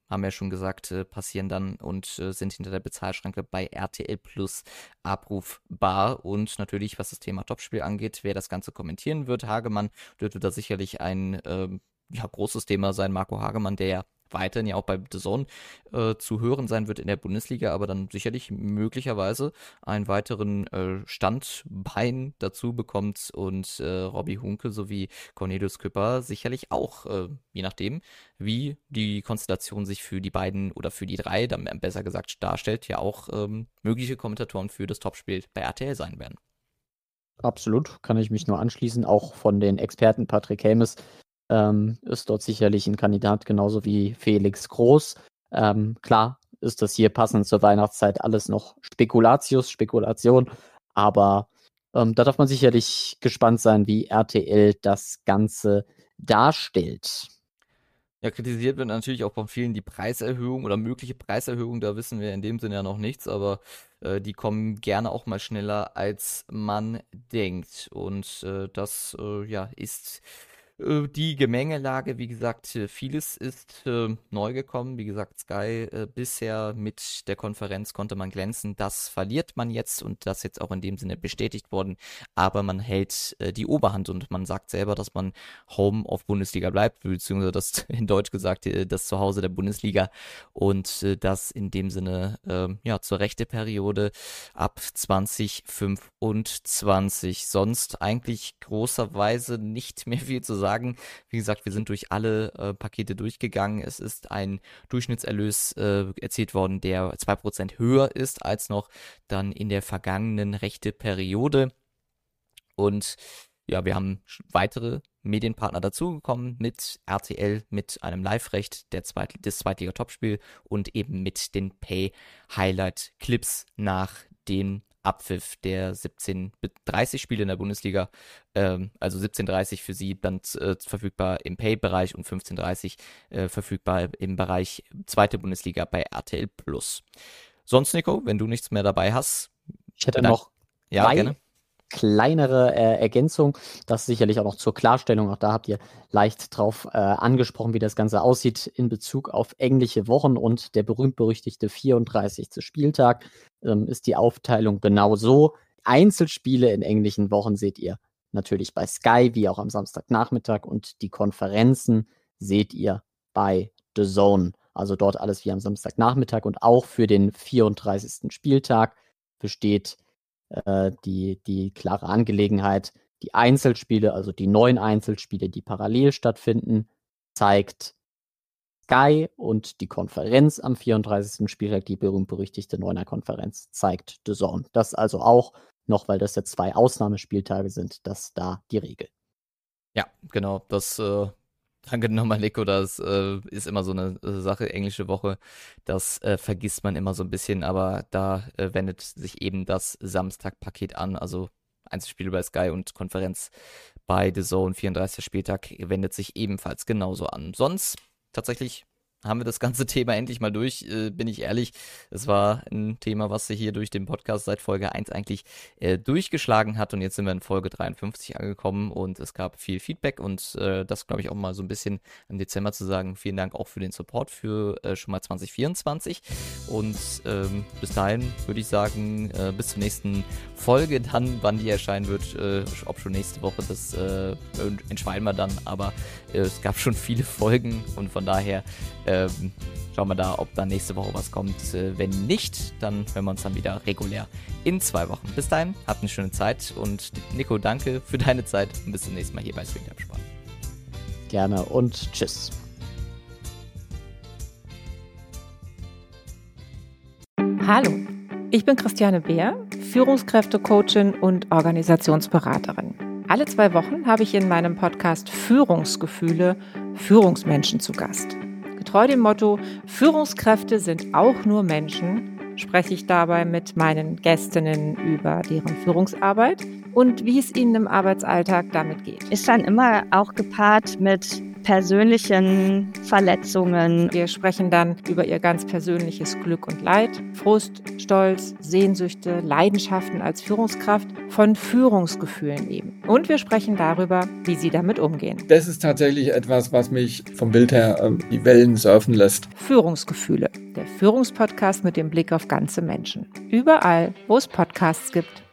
haben wir ja schon gesagt, äh, passieren dann und äh, sind hinter der Bezahlschranke bei R T L Plus abrufbar. Und natürlich, was das Thema Topspiel angeht, wer das Ganze kommentieren wird, Hagemann dürfte da sicherlich ein ähm, ja, großes Thema sein. Marco Hagemann, der ja weiterhin ja auch bei The Zone äh, zu hören sein wird in der Bundesliga, aber dann sicherlich möglicherweise einen weiteren äh, Standbein dazu bekommt und äh, Robby Hunke sowie Cornelius Küpper sicherlich auch, äh, je nachdem, wie die Konstellation sich für die beiden oder für die drei, dann besser gesagt, darstellt, ja auch ähm, mögliche Kommentatoren für das Topspiel bei R T L sein werden. Absolut, kann ich mich nur anschließen, auch von den Experten Patrick Helmes. Ähm, ist dort sicherlich ein Kandidat, genauso wie Felix Groß. Ähm, klar ist das hier passend zur Weihnachtszeit alles noch Spekulatius, Spekulation, aber ähm, da darf man sicherlich gespannt sein, wie R T L das Ganze darstellt. Ja, kritisiert wird natürlich auch von vielen die Preiserhöhung oder mögliche Preiserhöhung, da wissen wir in dem Sinne ja noch nichts, aber äh, die kommen gerne auch mal schneller, als man denkt. Und äh, das äh, ja, ist äh, die Gemengelage. Wie gesagt, äh, vieles ist äh, neu gekommen. Wie gesagt, Sky äh, bisher mit der Konferenz konnte man glänzen. Das verliert man jetzt und das jetzt auch in dem Sinne bestätigt worden. Aber man hält äh, die Oberhand und man sagt selber, dass man Home of Bundesliga bleibt, beziehungsweise das in Deutsch gesagt, äh, das Zuhause der Bundesliga und äh, das in dem Sinne äh, ja zur rechte Periode ab zwanzig fünfundzwanzig. Sonst eigentlich großerweise nicht mehr viel zu sagen. Wie gesagt, wir sind durch alle äh, Pakete durchgegangen. Es ist ein Durchschnittserlös äh, erzielt worden, der zwei Prozent höher ist als noch dann in der vergangenen rechte Periode. Und ja, wir haben weitere Medienpartner dazugekommen mit R T L, mit einem Live-Recht der Zweit des Zweitliga-Topspiel und eben mit den Pay-Highlight-Clips nach dem Abpfiff der siebzehn dreißig Spiele in der Bundesliga, ähm, also siebzehn dreißig für sie dann äh, verfügbar im Pay-Bereich und fünfzehn dreißig äh, verfügbar im Bereich zweite Bundesliga bei R T L Plus. Sonst, Nico, wenn du nichts mehr dabei hast. Ich hätte noch ja, zwei gerne. kleinere äh, Ergänzung, das sicherlich auch noch zur Klarstellung, auch da habt ihr leicht drauf äh, angesprochen, wie das Ganze aussieht in Bezug auf englische Wochen und der berühmt-berüchtigte vierunddreißigste Spieltag, ähm, ist die Aufteilung genau so. Einzelspiele in englischen Wochen seht ihr natürlich bei Sky, wie auch am Samstagnachmittag, und die Konferenzen seht ihr bei The Zone. Also dort alles wie am Samstagnachmittag, und auch für den vierunddreißigsten Spieltag besteht Die, die klare Angelegenheit, die Einzelspiele, also die neun Einzelspiele, die parallel stattfinden, zeigt Sky, und die Konferenz am vierunddreißigsten Spieltag, die berühmt-berüchtigte Neuner-Konferenz, zeigt The Zone. Das also auch noch, weil das ja zwei Ausnahmespieltage sind, das da die Regel. Ja, genau, das äh, danke nochmal, Nico, das äh, ist immer so eine äh, Sache, englische Woche, das äh, vergisst man immer so ein bisschen, aber da äh, wendet sich eben das Samstag-Paket an, also Einzelspiele bei Sky und Konferenz bei The Zone, vierunddreißigster Spieltag, wendet sich ebenfalls genauso an. Sonst tatsächlich haben wir das ganze Thema endlich mal durch, äh, bin ich ehrlich. Es war ein Thema, was sich hier durch den Podcast seit Folge eins eigentlich äh, durchgeschlagen hat, und jetzt sind wir in Folge dreiundfünfzig angekommen und es gab viel Feedback, und äh, das glaube ich auch mal so ein bisschen im Dezember zu sagen. Vielen Dank auch für den Support für äh, schon mal zwanzig vierundzwanzig, und ähm, bis dahin würde ich sagen, äh, bis zur nächsten Folge dann, wann die erscheinen wird, äh, ob schon nächste Woche, das äh, entscheiden wir dann, aber äh, es gab schon viele Folgen und von daher Ähm, schauen wir da, ob da nächste Woche was kommt. Äh, wenn nicht, dann hören wir uns dann wieder regulär in zwei Wochen. Bis dahin, habt eine schöne Zeit, und Nico, danke für deine Zeit und bis zum nächsten Mal hier bei Swing Time Sport. Gerne und tschüss. Hallo, ich bin Christiane Beer, Führungskräftecoachin und Organisationsberaterin. Alle zwei Wochen habe ich in meinem Podcast Führungsgefühle Führungsmenschen zu Gast. Getreu dem Motto, Führungskräfte sind auch nur Menschen, spreche ich dabei mit meinen Gästinnen über deren Führungsarbeit und wie es ihnen im Arbeitsalltag damit geht. Ist dann immer auch gepaart mit persönlichen Verletzungen. Wir sprechen dann über ihr ganz persönliches Glück und Leid, Frust, Stolz, Sehnsüchte, Leidenschaften als Führungskraft, von Führungsgefühlen eben. Und wir sprechen darüber, wie sie damit umgehen. Das ist tatsächlich etwas, was mich vom Bild her äh, die Wellen surfen lässt. Führungsgefühle, der Führungspodcast mit dem Blick auf ganze Menschen. Überall, wo es Podcasts gibt.